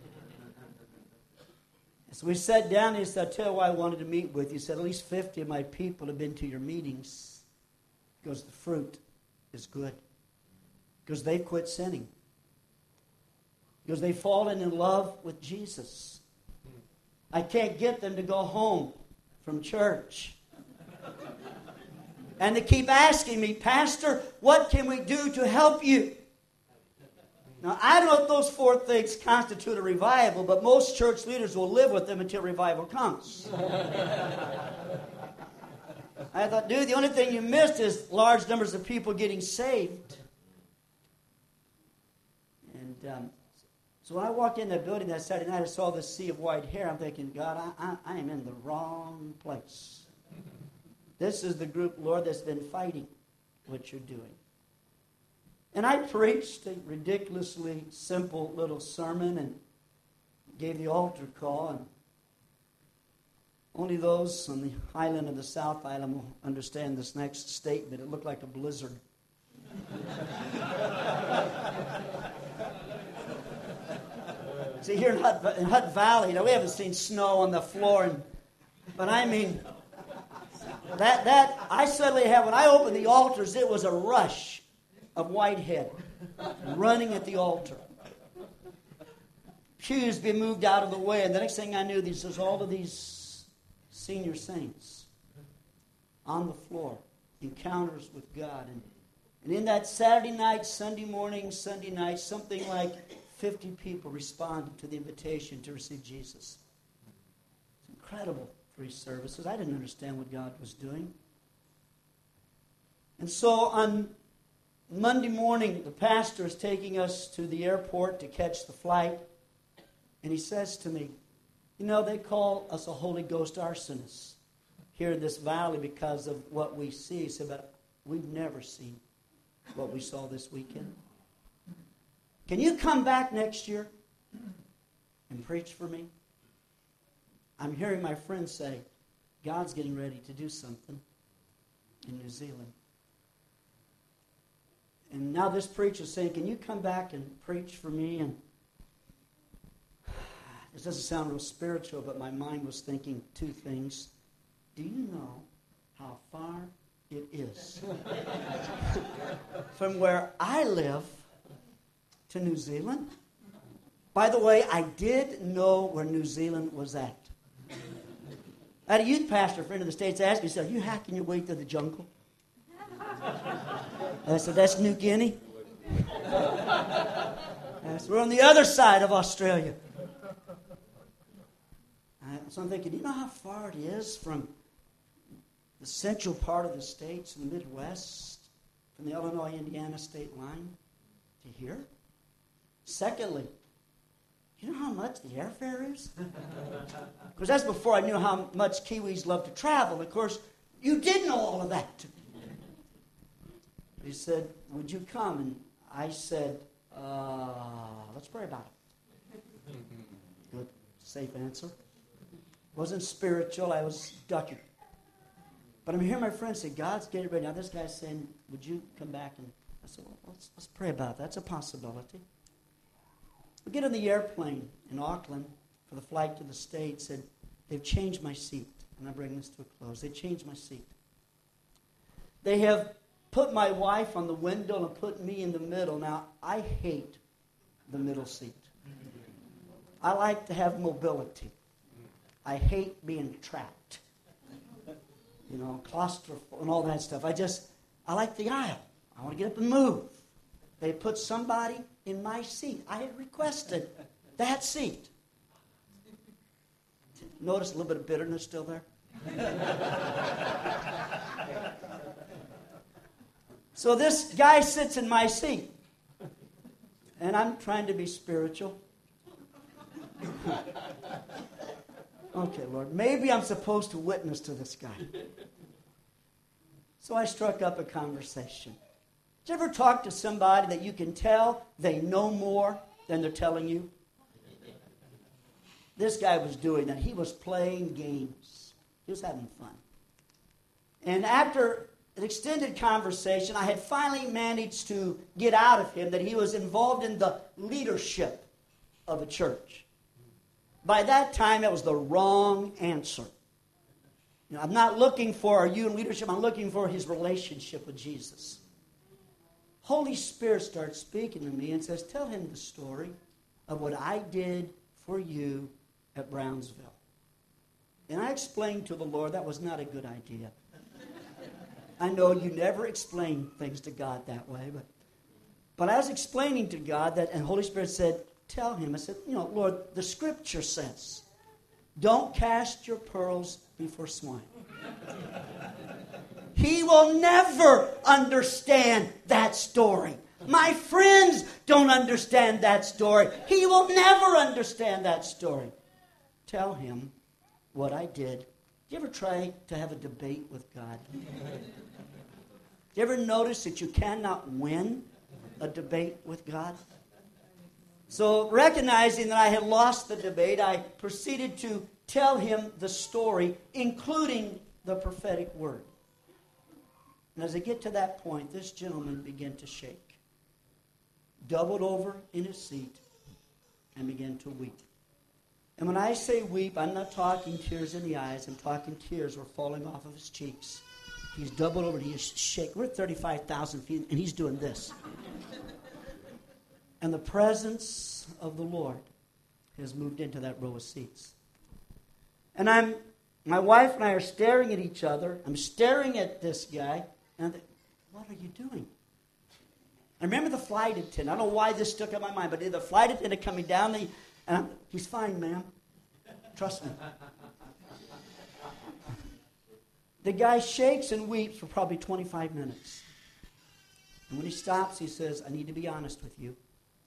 so we sat down, and he said, "I'll tell you why I wanted to meet with you." He said, "At least fifty of my people have been to your meetings because the fruit is good. Because they've quit sinning. Because they've fallen in love with Jesus. I can't get them to go home from church. And they keep asking me, 'Pastor, what can we do to help you?'" Now, I don't know if those four things constitute a revival, but most church leaders will live with them until revival comes. I thought, dude, the only thing you missed is large numbers of people getting saved. And um, so when I walked in that building that Saturday night, I saw this sea of white hair. I'm thinking, God, I, I, I am in the wrong place. This is the group, Lord, that's been fighting what you're doing. And I preached a ridiculously simple little sermon and gave the altar call. And only those on the island of the South Island will understand this next statement. It looked like a blizzard. See, here in Hutt, in Hutt Valley, you know, we haven't seen snow on the floor, and, but I mean, that that I suddenly had, when I opened the altars, it was a rush of whitehead running at the altar. Pews being moved out of the way, and the next thing I knew, these was all of these senior saints on the floor, encounters with God. And, and in that Saturday night, Sunday morning, Sunday night, something like fifty people responded to the invitation to receive Jesus. It's incredible, three services. I didn't understand what God was doing. And so on Monday morning, the pastor is taking us to the airport to catch the flight. And he says to me, "You know, they call us a Holy Ghost arsonist here in this valley because of what we see." He said, "But we've never seen what we saw this weekend. Can you come back next year and preach for me? I'm hearing my friends say, God's getting ready to do something in New Zealand. And now this preacher's saying, can you come back and preach for me?" And this doesn't sound real spiritual, but my mind was thinking two things. Do you know how far it is. From where I live to New Zealand. By the way, I did know where New Zealand was at. I had a youth pastor friend in the States ask me, he said, "Are you hacking your way through the jungle?" I said, "That's New Guinea." I said, "We're on the other side of Australia." I, so I'm thinking, do you know how far it is from the central part of the states in the Midwest, from the Illinois-Indiana state line to here? Secondly, you know how much the airfare is? Because that's before I knew how much Kiwis love to travel. Of course, you did know all of that. He said, "Would you come?" And I said, uh, let's pray about it. Good, safe answer. Wasn't spiritual, I was ducking. But I'm hearing my friend say, "God's getting ready." Now this guy's saying, "Would you come back?" And I said, "Well, let's, let's pray about that. That's a possibility." We get on the airplane in Auckland for the flight to the States, and they've changed my seat. And I bring this to a close. They changed my seat. They have put my wife on the window and put me in the middle. Now, I hate the middle seat. I like to have mobility. I hate being trapped. You know, claustrophobic and all that stuff. I just, I like the aisle. I want to get up and move. They put somebody in my seat. I had requested that seat. Notice a little bit of bitterness still there? So this guy sits in my seat. And I'm trying to be spiritual. Okay, Lord, maybe I'm supposed to witness to this guy. So I struck up a conversation. Did you ever talk to somebody that you can tell they know more than they're telling you? This guy was doing that. He was playing games. He was having fun. And after an extended conversation, I had finally managed to get out of him that he was involved in the leadership of a church. By that time, it was the wrong answer. You know, I'm not looking for are you in leadership. I'm looking for his relationship with Jesus. Holy Spirit starts speaking to me and says, "Tell him the story of what I did for you at Brownsville." And I explained to the Lord that was not a good idea. I know you never explain things to God that way, but but I was explaining to God that, and Holy Spirit said, "Tell him." I said, "You know, Lord, the Scripture says, don't cast your pearls before swine." He will never understand that story. My friends don't understand that story. He will never understand that story. Tell him what I did. Do you ever try to have a debate with God? Do you ever notice that you cannot win a debate with God? So recognizing that I had lost the debate, I proceeded to tell him the story, including the prophetic word. And as I get to that point, this gentleman began to shake, doubled over in his seat, and began to weep. And when I say weep, I'm not talking tears in the eyes. I'm talking tears were falling off of his cheeks. He's doubled over and he is shaking. We're at thirty-five thousand feet, and he's doing this. And the presence of the Lord has moved into that row of seats. And I'm, my wife and I are staring at each other. I'm staring at this guy. And I think, what are you doing? I remember the flight attendant. I don't know why this stuck in my mind, but the flight attendant coming down, the, and I'm, he's fine, ma'am. Trust me. The guy shakes and weeps for probably twenty-five minutes. And when he stops, he says, "I need to be honest with you."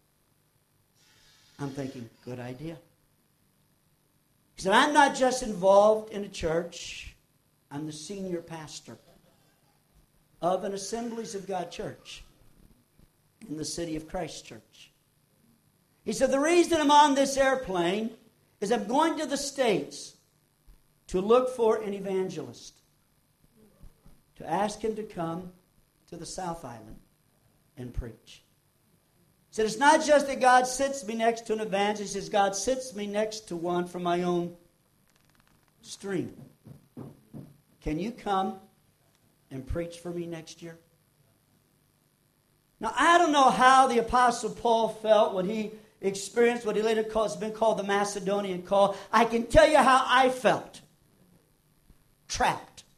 I'm thinking, good idea. He said, "I'm not just involved in a church. I'm the senior pastor of an Assemblies of God church in the city of Christchurch." He said, "The reason I'm on this airplane is I'm going to the States to look for an evangelist, to ask him to come to the South Island and preach." He said, "It's not just that God sits me next to an evangelist. He says, God sits me next to one from my own stream. Can you come and preach for me next year? Now, I don't know how the Apostle Paul felt when he experienced what he later calls, has been called the Macedonian call. I can tell you how I felt. Trapped.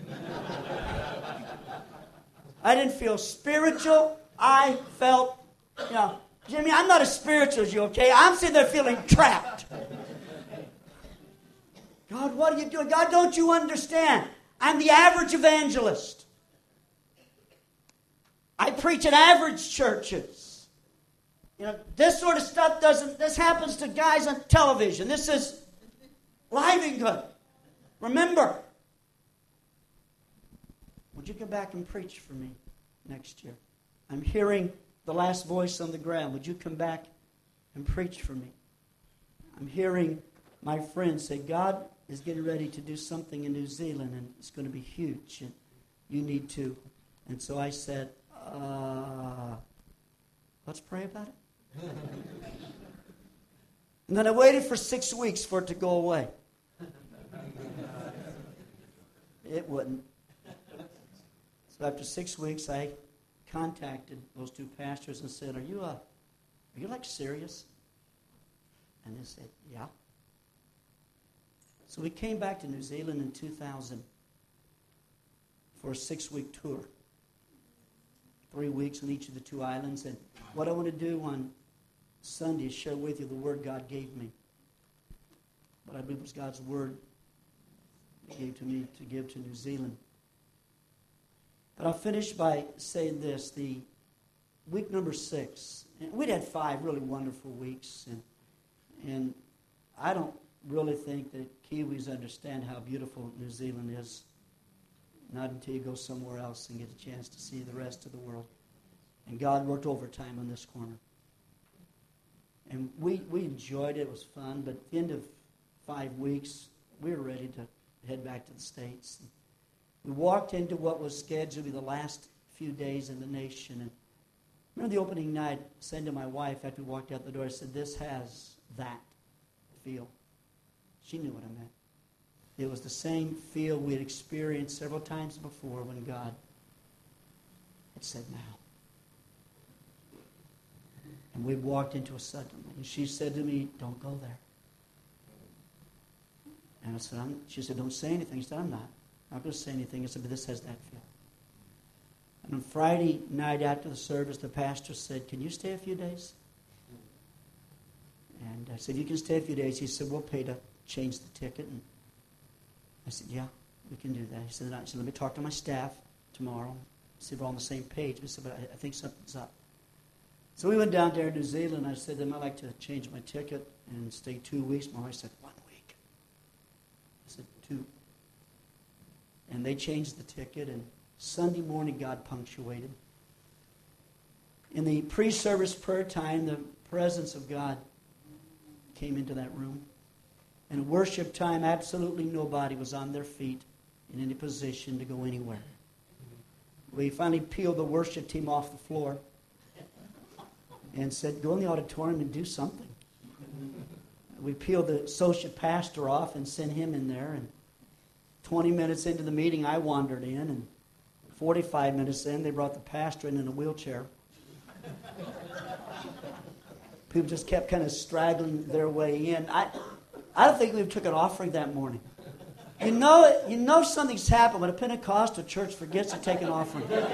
I didn't feel spiritual. I felt, you know, Jimmy, I'm not as spiritual as you, okay? I'm sitting there feeling trapped. God, what are you doing? God, don't you understand? I'm the average evangelist. I preach at average churches. You know, this sort of stuff doesn't, this happens to guys on television. This is livelihood. Remember, would you come back and preach for me next year? I'm hearing the last voice on the ground. Would you come back and preach for me? I'm hearing my friends say, God is getting ready to do something in New Zealand, and it's going to be huge, and you need to. And so I said, uh, let's pray about it. And then I waited for six weeks for it to go away. It wouldn't. So after six weeks, I contacted those two pastors and said, are you, uh, are you like serious? And they said, yeah. So we came back to New Zealand in two thousand for a six-week tour. Three weeks on each of the two islands. And what I want to do on Sunday is share with you the word God gave me. But I believe it was God's word He gave to me to give to New Zealand. But I'll finish by saying this. The week number six, and we'd had five really wonderful weeks. And, and I don't really think that Kiwis understand how beautiful New Zealand is. Not until you go somewhere else and get a chance to see the rest of the world. And God worked overtime on this corner. And we, we enjoyed it. It was fun. But at the end of five weeks, we were ready to head back to the States. And we walked into what was scheduled to be the last few days in the nation. And I remember the opening night, saying to my wife after we walked out the door, I said, this has that feel. She knew what I meant. It was the same feel we had experienced several times before when God had said now. And we walked into a suddenly. And she said to me, don't go there. And I said, I'm, she said, don't say anything. I said, I'm not. I'm not going to say anything. I said, but this has that feel. And on Friday night after the service, the pastor said, can you stay a few days? And I said, you can stay a few days. He said, we'll pay to change the ticket. And I said, yeah, we can do that. He said, I said, let me talk to my staff tomorrow, see if we're all on the same page. I said, but I, I think something's up. So we went down there to New Zealand. I said, I'd like to change my ticket and stay two weeks. My wife said, one week. I said, two. And they changed the ticket, and Sunday morning God punctuated. In the pre-service prayer time, the presence of God came into that room. And at worship time, absolutely nobody was on their feet in any position to go anywhere. We finally peeled the worship team off the floor and said, go in the auditorium and do something. We peeled the associate pastor off and sent him in there. And twenty minutes into the meeting, I wandered in. And forty-five minutes in, they brought the pastor in in a wheelchair. People just kept kind of straggling their way in. I... I don't think we took an offering that morning. You know, you know something's happened when a Pentecostal church forgets to take an offering. You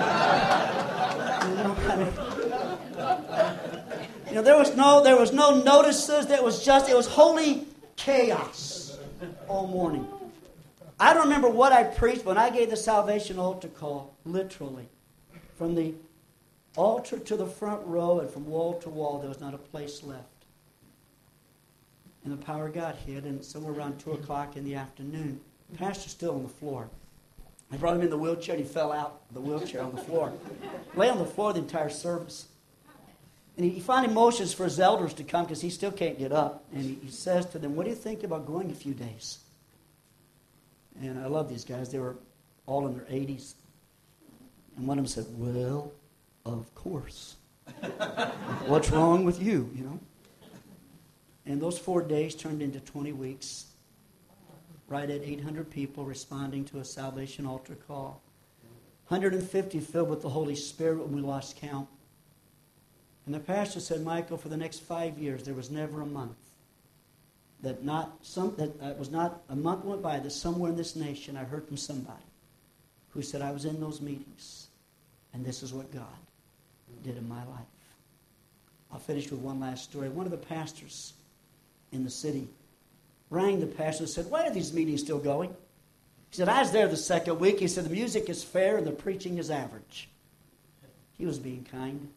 know, I mean, you know, there was no, there was no notices. There was just, it was holy chaos all morning. I don't remember what I preached when I gave the salvation altar call. Literally, from the altar to the front row and from wall to wall, there was not a place left. And the power of God hit, and somewhere around two o'clock in the afternoon, the pastor's still on the floor. I brought him in the wheelchair, and he fell out of the wheelchair on the floor. Lay on the floor the entire service. And he, he finally motions for his elders to come, because he still can't get up. And he, he says to them, what do you think about going a few days? And I love these guys. They were all in their eighties. And one of them said, well, of course. What's wrong with you, you know? And those four days turned into twenty weeks, right at eight hundred people responding to a salvation altar call. one hundred fifty filled with the Holy Spirit when we lost count. And the pastor said, Michael, for the next five years, there was never a month that not some that uh, was not a month went by that somewhere in this nation I heard from somebody who said, I was in those meetings, and this is what God did in my life. I'll finish with one last story. One of the pastors in the city rang the pastor and said, why are these meetings still going? He said, I was there the second week. He said, the music is fair and the preaching is average. He was being kind.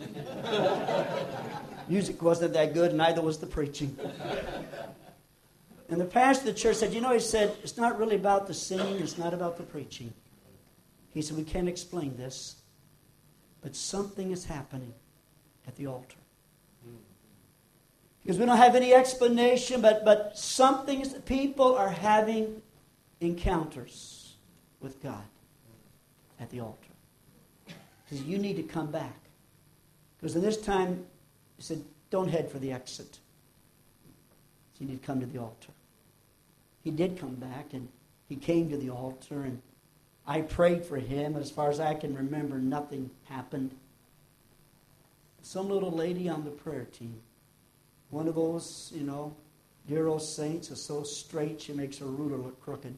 Music wasn't that good, neither was the preaching. And the pastor of the church said, you know, he said, it's not really about the singing, it's not about the preaching. He said, we can't explain this, but something is happening at the altar. Because we don't have any explanation, but, but something is, people are having encounters with God at the altar. He said, you need to come back. Because in this time, he said, don't head for the exit. You need to come to the altar. He did come back, and he came to the altar, and I prayed for him. As far as I can remember, nothing happened. Some little lady on the prayer team, one of those, you know, dear old saints, is so straight she makes her ruler look crooked.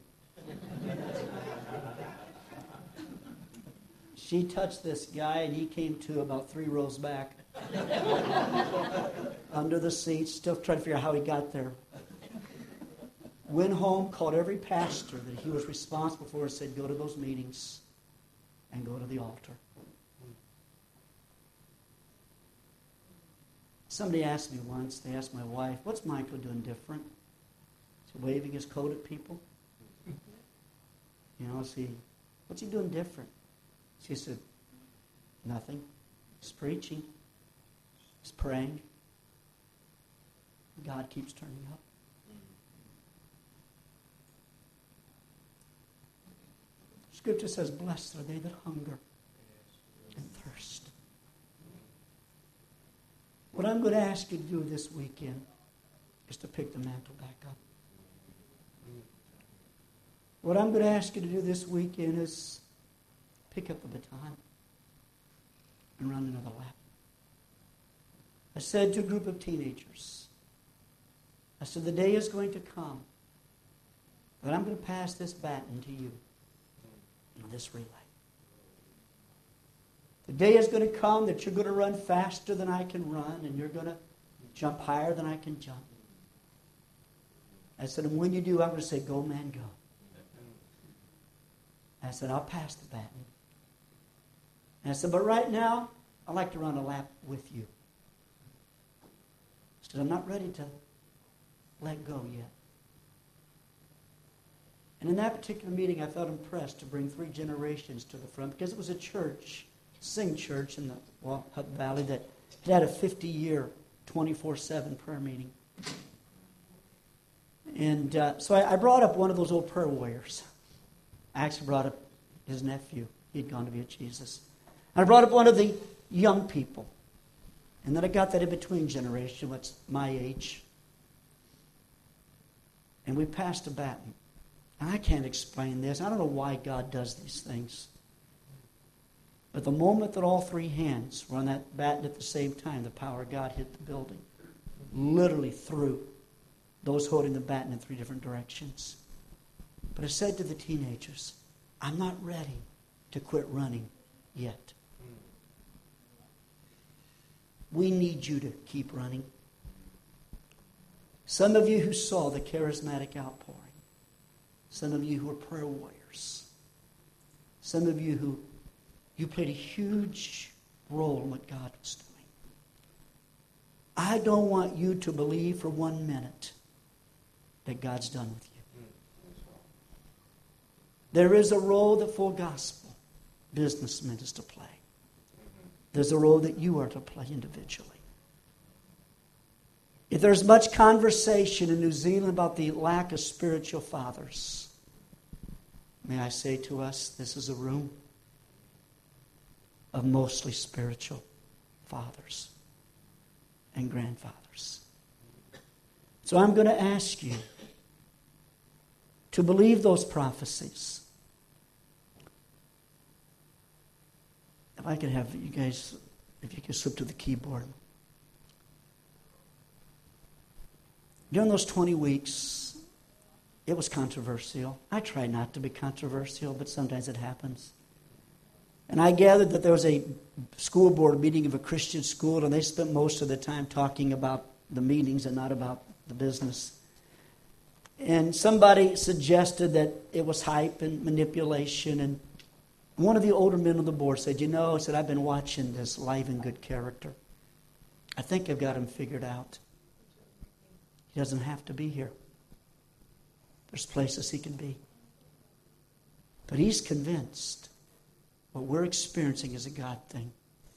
She touched this guy, and he came to about three rows back. Under the seat, still trying to figure out how he got there. Went home, called every pastor that he was responsible for, and said, go to those meetings and go to the altar. Somebody asked me once, they asked my wife, what's Michael doing different? Is he waving his coat at people? You know, is he, what's he doing different? She said, nothing. He's preaching. He's praying. God keeps turning up. Scripture says, blessed are they that hunger and thirst. What I'm going to ask you to do this weekend is to pick the mantle back up. What I'm going to ask you to do this weekend is pick up the baton and run another lap. I said to a group of teenagers, I said, the day is going to come that I'm going to pass this baton to you in this relay. The day is going to come that you're going to run faster than I can run, and you're going to jump higher than I can jump. I said, and when you do, I'm going to say, go, man, go. I said, I'll pass the baton. And I said, but right now, I'd like to run a lap with you. I said, I'm not ready to let go yet. And in that particular meeting, I felt impressed to bring three generations to the front because it was a church, Sing Church in the Hutt Valley, that had a fifty-year, twenty-four seven prayer meeting. And uh, so I, I brought up one of those old prayer warriors. I actually brought up his nephew. He'd gone to be with Jesus. And I brought up one of the young people. And then I got that in-between generation, what's my age. And we passed a baton. And I can't explain this. I don't know why God does these things. But the moment that all three hands were on that baton at the same time, the power of God hit the building. Literally threw those holding the baton in three different directions. But I said to the teenagers, I'm not ready to quit running yet. We need you to keep running. Some of you who saw the charismatic outpouring. Some of you who are prayer warriors. Some of you who you played a huge role in what God was doing. I don't want you to believe for one minute that God's done with you. There is a role that full gospel businessman is to play. There's a role that you are to play individually. If there's much conversation in New Zealand about the lack of spiritual fathers, may I say to us, this is a room of mostly spiritual fathers and grandfathers. So I'm going to ask you to believe those prophecies. If I could have you guys, if you could slip to the keyboard. During those twenty weeks, it was controversial. I try not to be controversial, but sometimes it happens. And I gathered that there was a school board meeting of a Christian school, and they spent most of the time talking about the meetings and not about the business. And somebody suggested that it was hype and manipulation, and one of the older men on the board said, you know, I said, I've been watching this Live and Good character. I think I've got him figured out. He doesn't have to be here. There's places he can be. But he's convinced what we're experiencing is a God thing.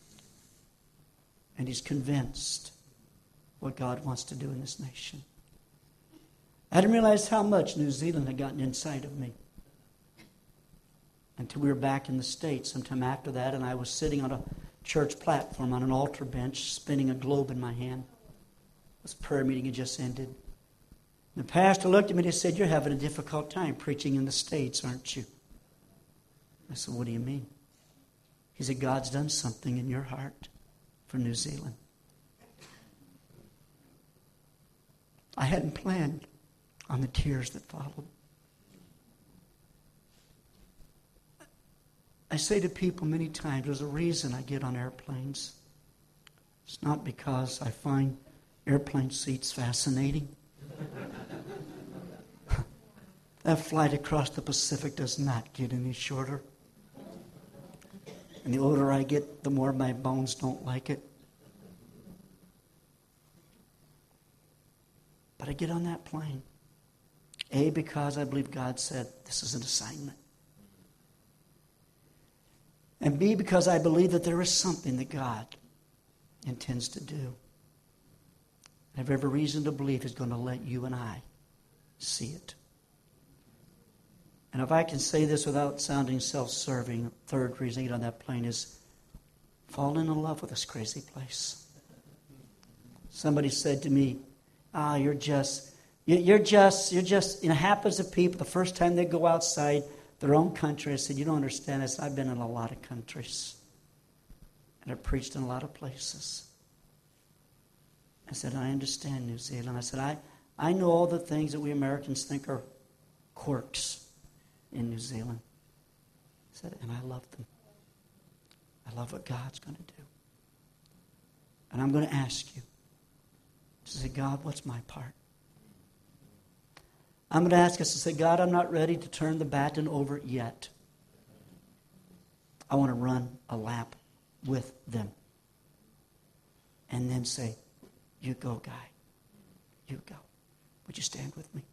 And he's convinced what God wants to do in this nation. I didn't realize how much New Zealand had gotten inside of me until we were back in the States sometime after that, and I was sitting on a church platform on an altar bench, spinning a globe in my hand. This prayer meeting had just ended. The pastor looked at me and he said, you're having a difficult time preaching in the States, aren't you? I said, what do you mean? He said, God's done something in your heart for New Zealand. I hadn't planned on the tears that followed. I say to people many times, there's a reason I get on airplanes. It's not because I find airplane seats fascinating. That flight across the Pacific does not get any shorter. And the older I get, the more my bones don't like it. But I get on that plane. A, because I believe God said this is an assignment. And B, because I believe that there is something that God intends to do. I have every reason to believe He's going to let you and I see it. And if I can say this without sounding self-serving, the third reason I get on that plane is falling in love with this crazy place. Somebody said to me, ah, you're just, you're just, you're just, you know, it happens to people the first time they go outside their own country. I said, you don't understand this. I've been in a lot of countries. And I've preached in a lot of places. I said, I understand New Zealand. I said, I, I know all the things that we Americans think are quirks in New Zealand. I said, and I love them. I love what God's going to do. And I'm going to ask you to say, God, what's my part? I'm going to ask us to say, God, I'm not ready to turn the baton over yet. I want to run a lap with them. And then say, you go, guy. You go. Would you stand with me?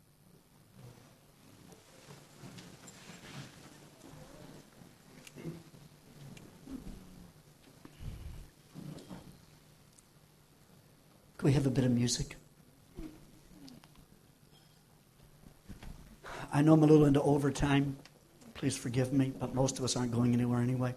Can we have a bit of music? I know I'm a little into overtime. Please forgive me, but most of us aren't going anywhere anyway.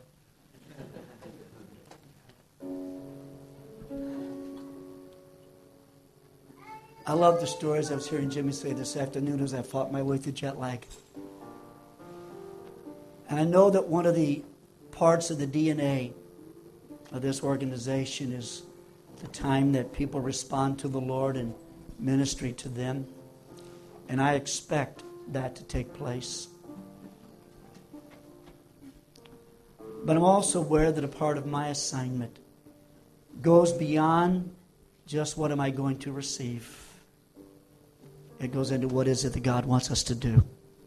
I love the stories I was hearing Jimmy say this afternoon as I fought my way through jet lag. And I know that one of the parts of the D N A of this organization is the time that people respond to the Lord and ministry to them. And I expect that to take place. But I'm also aware that a part of my assignment goes beyond just what am I going to receive. It goes into what is it that God wants us to do.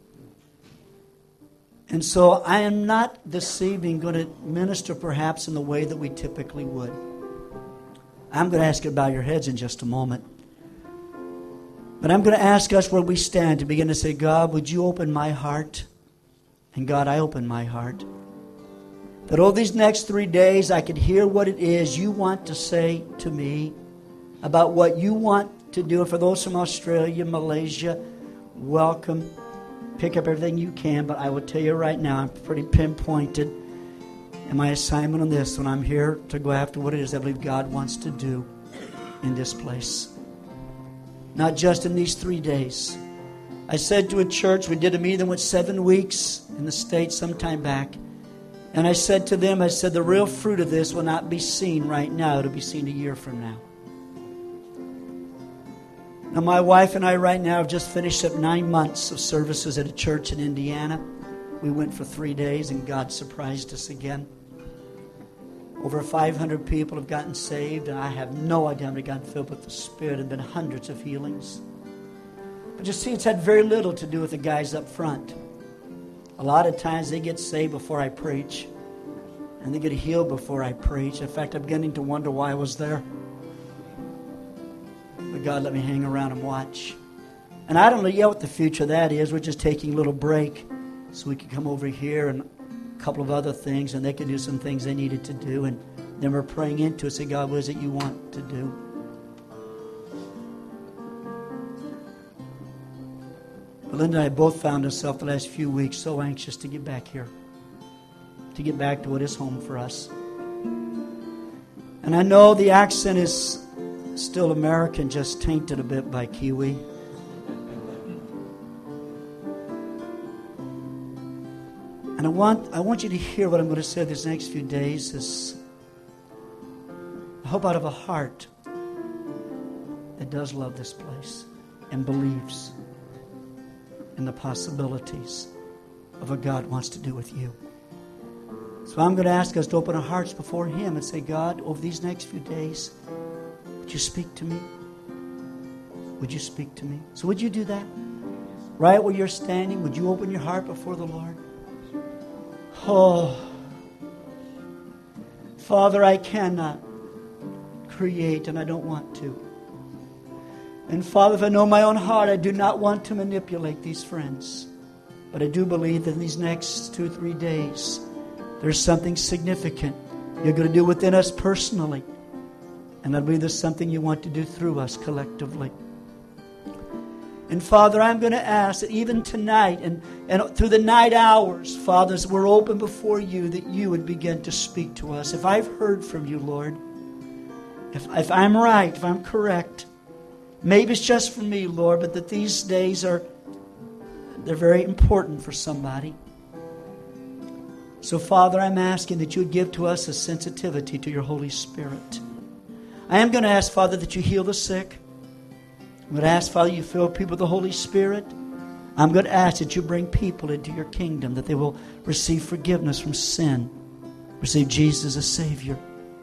And so I am not this evening going to minister perhaps in the way that we typically would. I'm going to ask you to bow your heads in just a moment. But I'm going to ask us where we stand to begin to say, God, would you open my heart? And God, I open my heart. That over these next three days I could hear what it is you want to say to me about what you want to do. For those from Australia, Malaysia, welcome. Pick up everything you can, but I will tell you right now, I'm pretty pinpointed in my assignment on this when I'm here to go after what it is I believe God wants to do in this place. Not just in these three days. I said to a church, we did a meeting that went seven weeks in the States some time back. And I said to them, I said, the real fruit of this will not be seen right now. It'll be seen a year from now. Now, my wife and I right now have just finished up nine months of services at a church in Indiana. We went for three days and God surprised us again. Over five hundred people have gotten saved, and I have no idea how many gotten filled with the Spirit, and been hundreds of healings. But you see, it's had very little to do with the guys up front. A lot of times they get saved before I preach, and they get healed before I preach. In fact, I'm beginning to wonder why I was there. But God let me hang around and watch. And I don't know yet what the future of that is. We're just taking a little break so we can come over here and a couple of other things, and they can do some things they needed to do. And then we're praying into it, say, God, what is it you want to do? Belinda and I both found ourselves the last few weeks so anxious to get back here, to get back to what is home for us. And I know the accent is still American, just tainted a bit by Kiwi. And I want I want you to hear what I'm going to say these next few days. Is I hope out of a heart that does love this place and believes in the possibilities of what God wants to do with you. So I'm going to ask us to open our hearts before Him and say, God, over these next few days, would you speak to me? Would you speak to me? So would you do that? Right where you're standing, would you open your heart before the Lord? Oh, Father, I cannot create, and I don't want to. And Father, if I know my own heart, I do not want to manipulate these friends. But I do believe that in these next two, three days, there's something significant you're going to do within us personally. And I believe there's something you want to do through us collectively. And Father, I'm going to ask that even tonight and, and through the night hours, Father, as we're open before you, that you would begin to speak to us. If I've heard from you, Lord, if, if I'm right, if I'm correct, maybe it's just for me, Lord, but that these days are, they're very important for somebody. So, Father, I'm asking that you would give to us a sensitivity to your Holy Spirit. I am going to ask, Father, that you heal the sick. I'm going to ask, Father, you fill people with the Holy Spirit. I'm going to ask that you bring people into your kingdom, that they will receive forgiveness from sin, receive Jesus as Savior.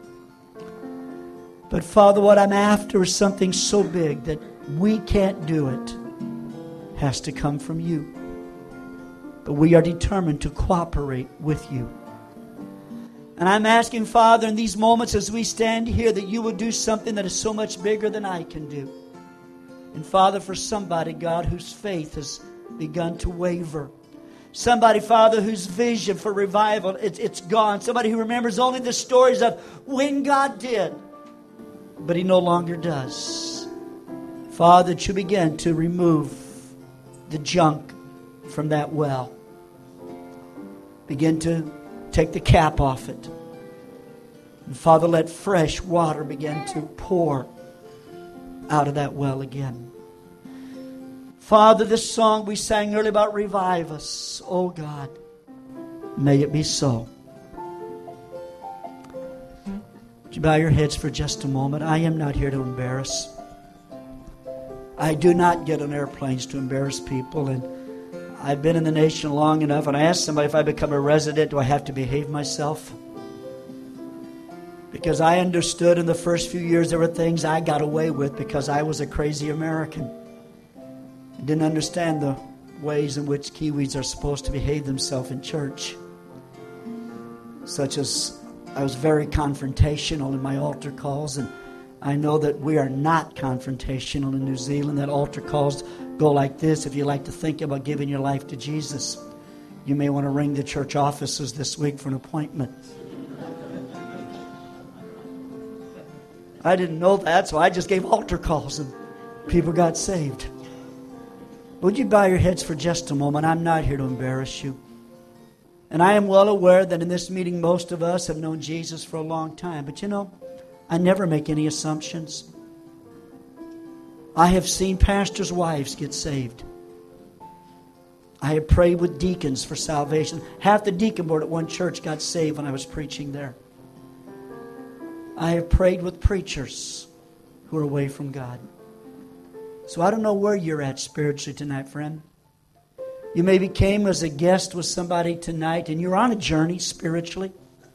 But, Father, what I'm after is something so big that we can't do it. It has to come from you. But we are determined to cooperate with you. And I'm asking, Father, in these moments as we stand here, that you will do something that is so much bigger than I can do. And Father, for somebody, God, whose faith has begun to waver. Somebody, Father, whose vision for revival, it's, it's gone. Somebody who remembers only the stories of when God did, but He no longer does. Father, that you begin to remove the junk from that well. Begin to take the cap off it. And Father, let fresh water begin to pour out of that well again. Father, this song we sang earlier about revive us. Oh God, may it be so. Would you bow your heads for just a moment? I am not here to embarrass. I do not get on airplanes to embarrass people, and I've been in the nation long enough, and I asked somebody, if I become a resident, do I have to behave myself? Because I understood in the first few years there were things I got away with because I was a crazy American. I didn't understand the ways in which Kiwis are supposed to behave themselves in church. Such as I was very confrontational in my altar calls, and I know that we are not confrontational in New Zealand. That altar calls go like this. If you like to think about giving your life to Jesus, you may want to ring the church offices this week for an appointment. I didn't know that, so I just gave altar calls and people got saved. Would you bow your heads for just a moment? I'm not here to embarrass you. And I am well aware that in this meeting most of us have known Jesus for a long time. But you know, I never make any assumptions. I have seen pastors' wives get saved. I have prayed with deacons for salvation. Half the deacon board at one church got saved when I was preaching there. I have prayed with preachers who are away from God. So I don't know where you're at spiritually tonight, friend. You maybe came as a guest with somebody tonight and you're on a journey spiritually.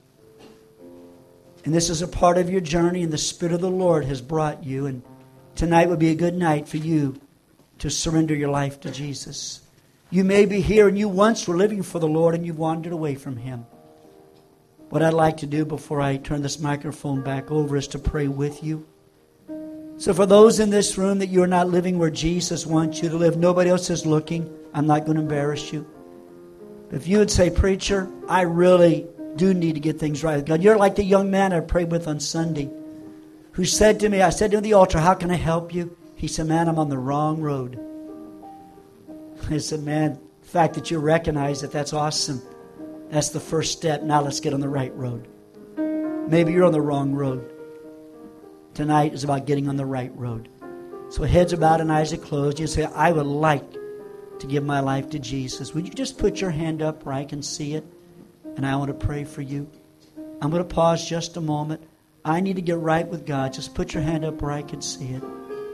And this is a part of your journey and the Spirit of the Lord has brought you. And tonight would be a good night for you to surrender your life to Jesus. You may be here and you once were living for the Lord and you've wandered away from Him. What I'd like to do before I turn this microphone back over is to pray with you. So for those in this room that you're not living where Jesus wants you to live, nobody else is looking. I'm not going to embarrass you. If you would say, preacher, I really do need to get things right with God. You're like the young man I prayed with on Sunday who said to me, I said to the altar, how can I help you? He said, man, I'm on the wrong road. I said, man, the fact that you recognize it, that's awesome. That's the first step. Now let's get on the right road. Maybe you're on the wrong road. Tonight is about getting on the right road. So heads are bowed and eyes are closed. You say, I would like to give my life to Jesus. Would you just put your hand up where I can see it? And I want to pray for you. I'm going to pause just a moment. I need to get right with God. Just put your hand up where I can see it.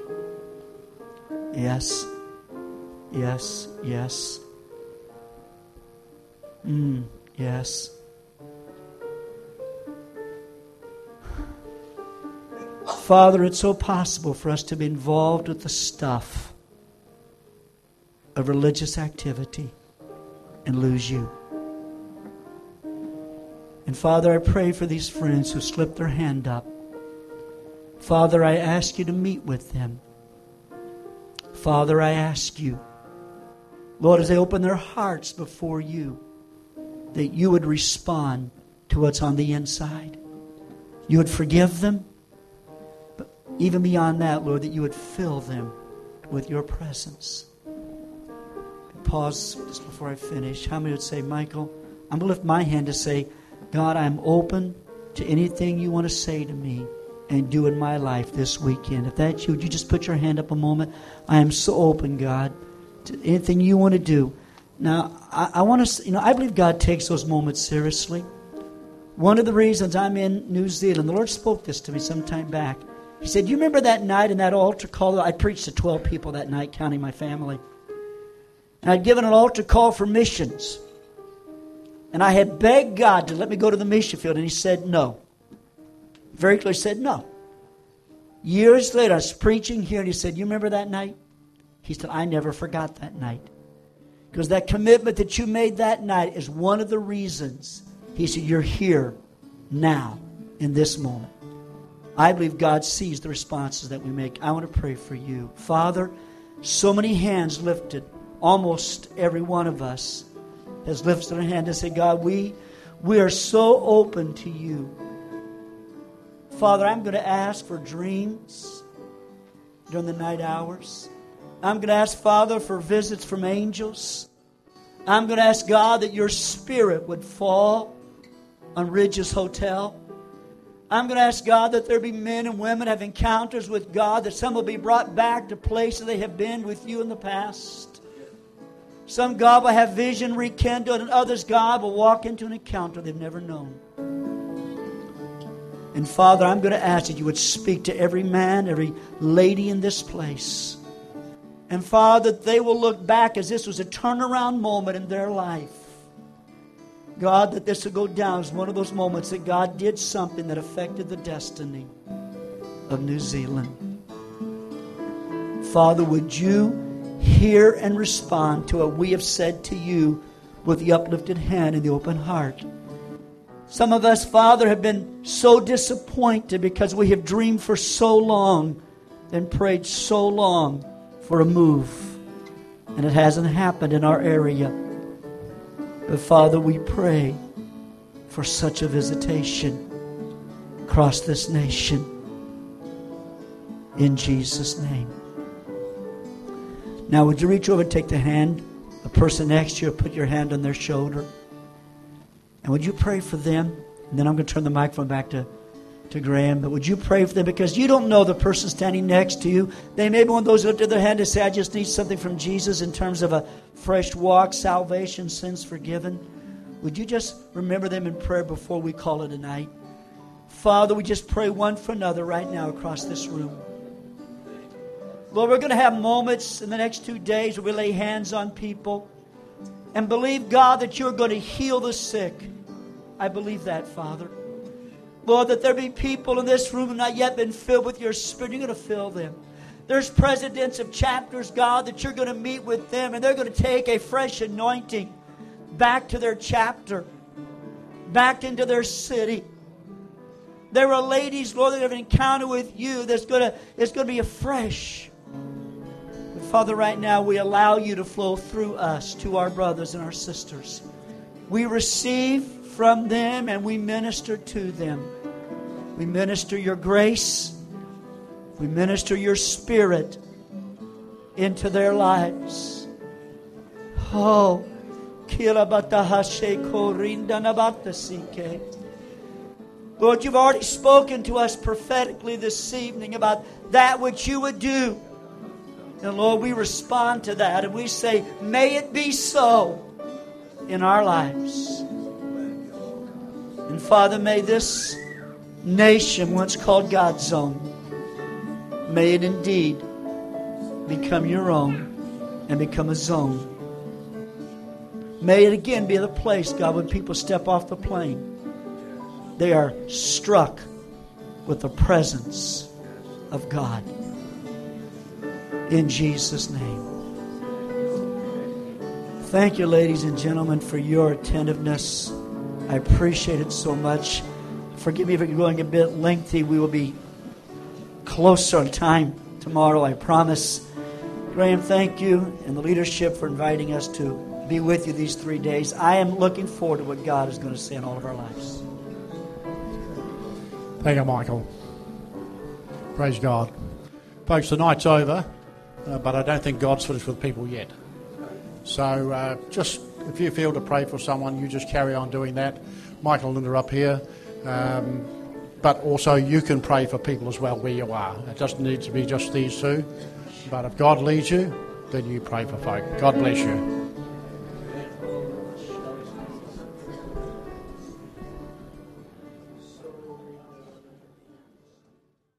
Yes. Yes. Yes. Mm, yes. Father, it's so possible for us to be involved with the stuff of religious activity and lose you. And Father, I pray for these friends who slipped their hand up. Father, I ask you to meet with them. Father, I ask you, Lord, as they open their hearts before you, that you would respond to what's on the inside. You would forgive them. But even beyond that, Lord, that you would fill them with your presence. Pause just before I finish. How many would say, Michael, I'm going to lift my hand to say, God, I'm open to anything you want to say to me and do in my life this weekend. If that's you, would you just put your hand up a moment? I am so open, God, to anything you want to do. Now, I, I want to, you know, I believe God takes those moments seriously. One of the reasons I'm in New Zealand, the Lord spoke this to me some time back. He said, you remember that night in that altar call? I preached to twelve people that night, counting my family. And I'd given an altar call for missions. And I had begged God to let me go to the mission field, and He said no. Very clearly said no. Years later, I was preaching here, and He said, you remember that night? He said, I never forgot that night. Because that commitment that you made that night is one of the reasons. He said, you're here now, in this moment. I believe God sees the responses that we make. I want to pray for you. Father, so many hands lifted. Almost every one of us has lifted their hand and said, God, we, we are so open to you. Father, I'm going to ask for dreams during the night hours. I'm going to ask, Father, for visits from angels. I'm going to ask, God, that your Spirit would fall on Ridges Hotel. I'm going to ask, God, that there be men and women have encounters with God, that some will be brought back to places they have been with you in the past. Some, God, will have vision rekindled, and others, God, will walk into an encounter they've never known. And Father, I'm going to ask that you would speak to every man, every lady in this place. And Father, they will look back as this was a turnaround moment in their life. God, that this will go down as one of those moments that God did something that affected the destiny of New Zealand. Father, would you hear and respond to what we have said to you with the uplifted hand and the open heart? Some of us, Father, have been so disappointed because we have dreamed for so long and prayed so long for a move, and it hasn't happened in our area. But Father, we pray for such a visitation across this nation in Jesus' name. Now, would you reach over and take the hand, the person next to you, put your hand on their shoulder, and would you pray for them? And then I'm going to turn the microphone back to to Graham. But would you pray for them? Because you don't know the person standing next to you. They may be one of those who lifted their hand and say, I just need something from Jesus in terms of a fresh walk, salvation, sins forgiven. Would you just remember them in prayer before we call it a night? Father, we just pray one for another right now across this room. Lord, we're going to have moments in the next two days where we lay hands on people and believe, God, that you're going to heal the sick. I believe that, Father. Lord, that there be people in this room who have not yet been filled with your Spirit. You're going to fill them. There's presidents of chapters, God, that you're going to meet with them, and they're going to take a fresh anointing back to their chapter, back into their city. There are ladies, Lord, that have an encounter with you that's going to, it's going to be a fresh. But Father, right now we allow you to flow through us to our brothers and our sisters. We receive from them and we minister to them. We minister your grace. We minister your Spirit into their lives. Oh, Lord, you've already spoken to us prophetically this evening about that which you would do. And Lord, we respond to that and we say, may it be so in our lives. And Father, may this nation, once called God's own, may it indeed become your own and become a zone. May it again be the place, God, when people step off the plane, they are struck with the presence of God. In Jesus' name. Thank you, ladies and gentlemen, for your attentiveness. I appreciate it so much. Forgive me if it's going a bit lengthy. We will be closer on time tomorrow, I promise. Graham, thank you and the leadership for inviting us to be with you these three days. I am looking forward to what God is going to say in all of our lives. Thank you, Michael. Praise God. Folks, the night's over, uh, but I don't think God's finished with people yet. So uh, just, if you feel to pray for someone, you just carry on doing that. Michael and Linda are up here. Um, but also you can pray for people as well where you are. It doesn't need to be just these two. But if God leads you, then you pray for folk. God bless you.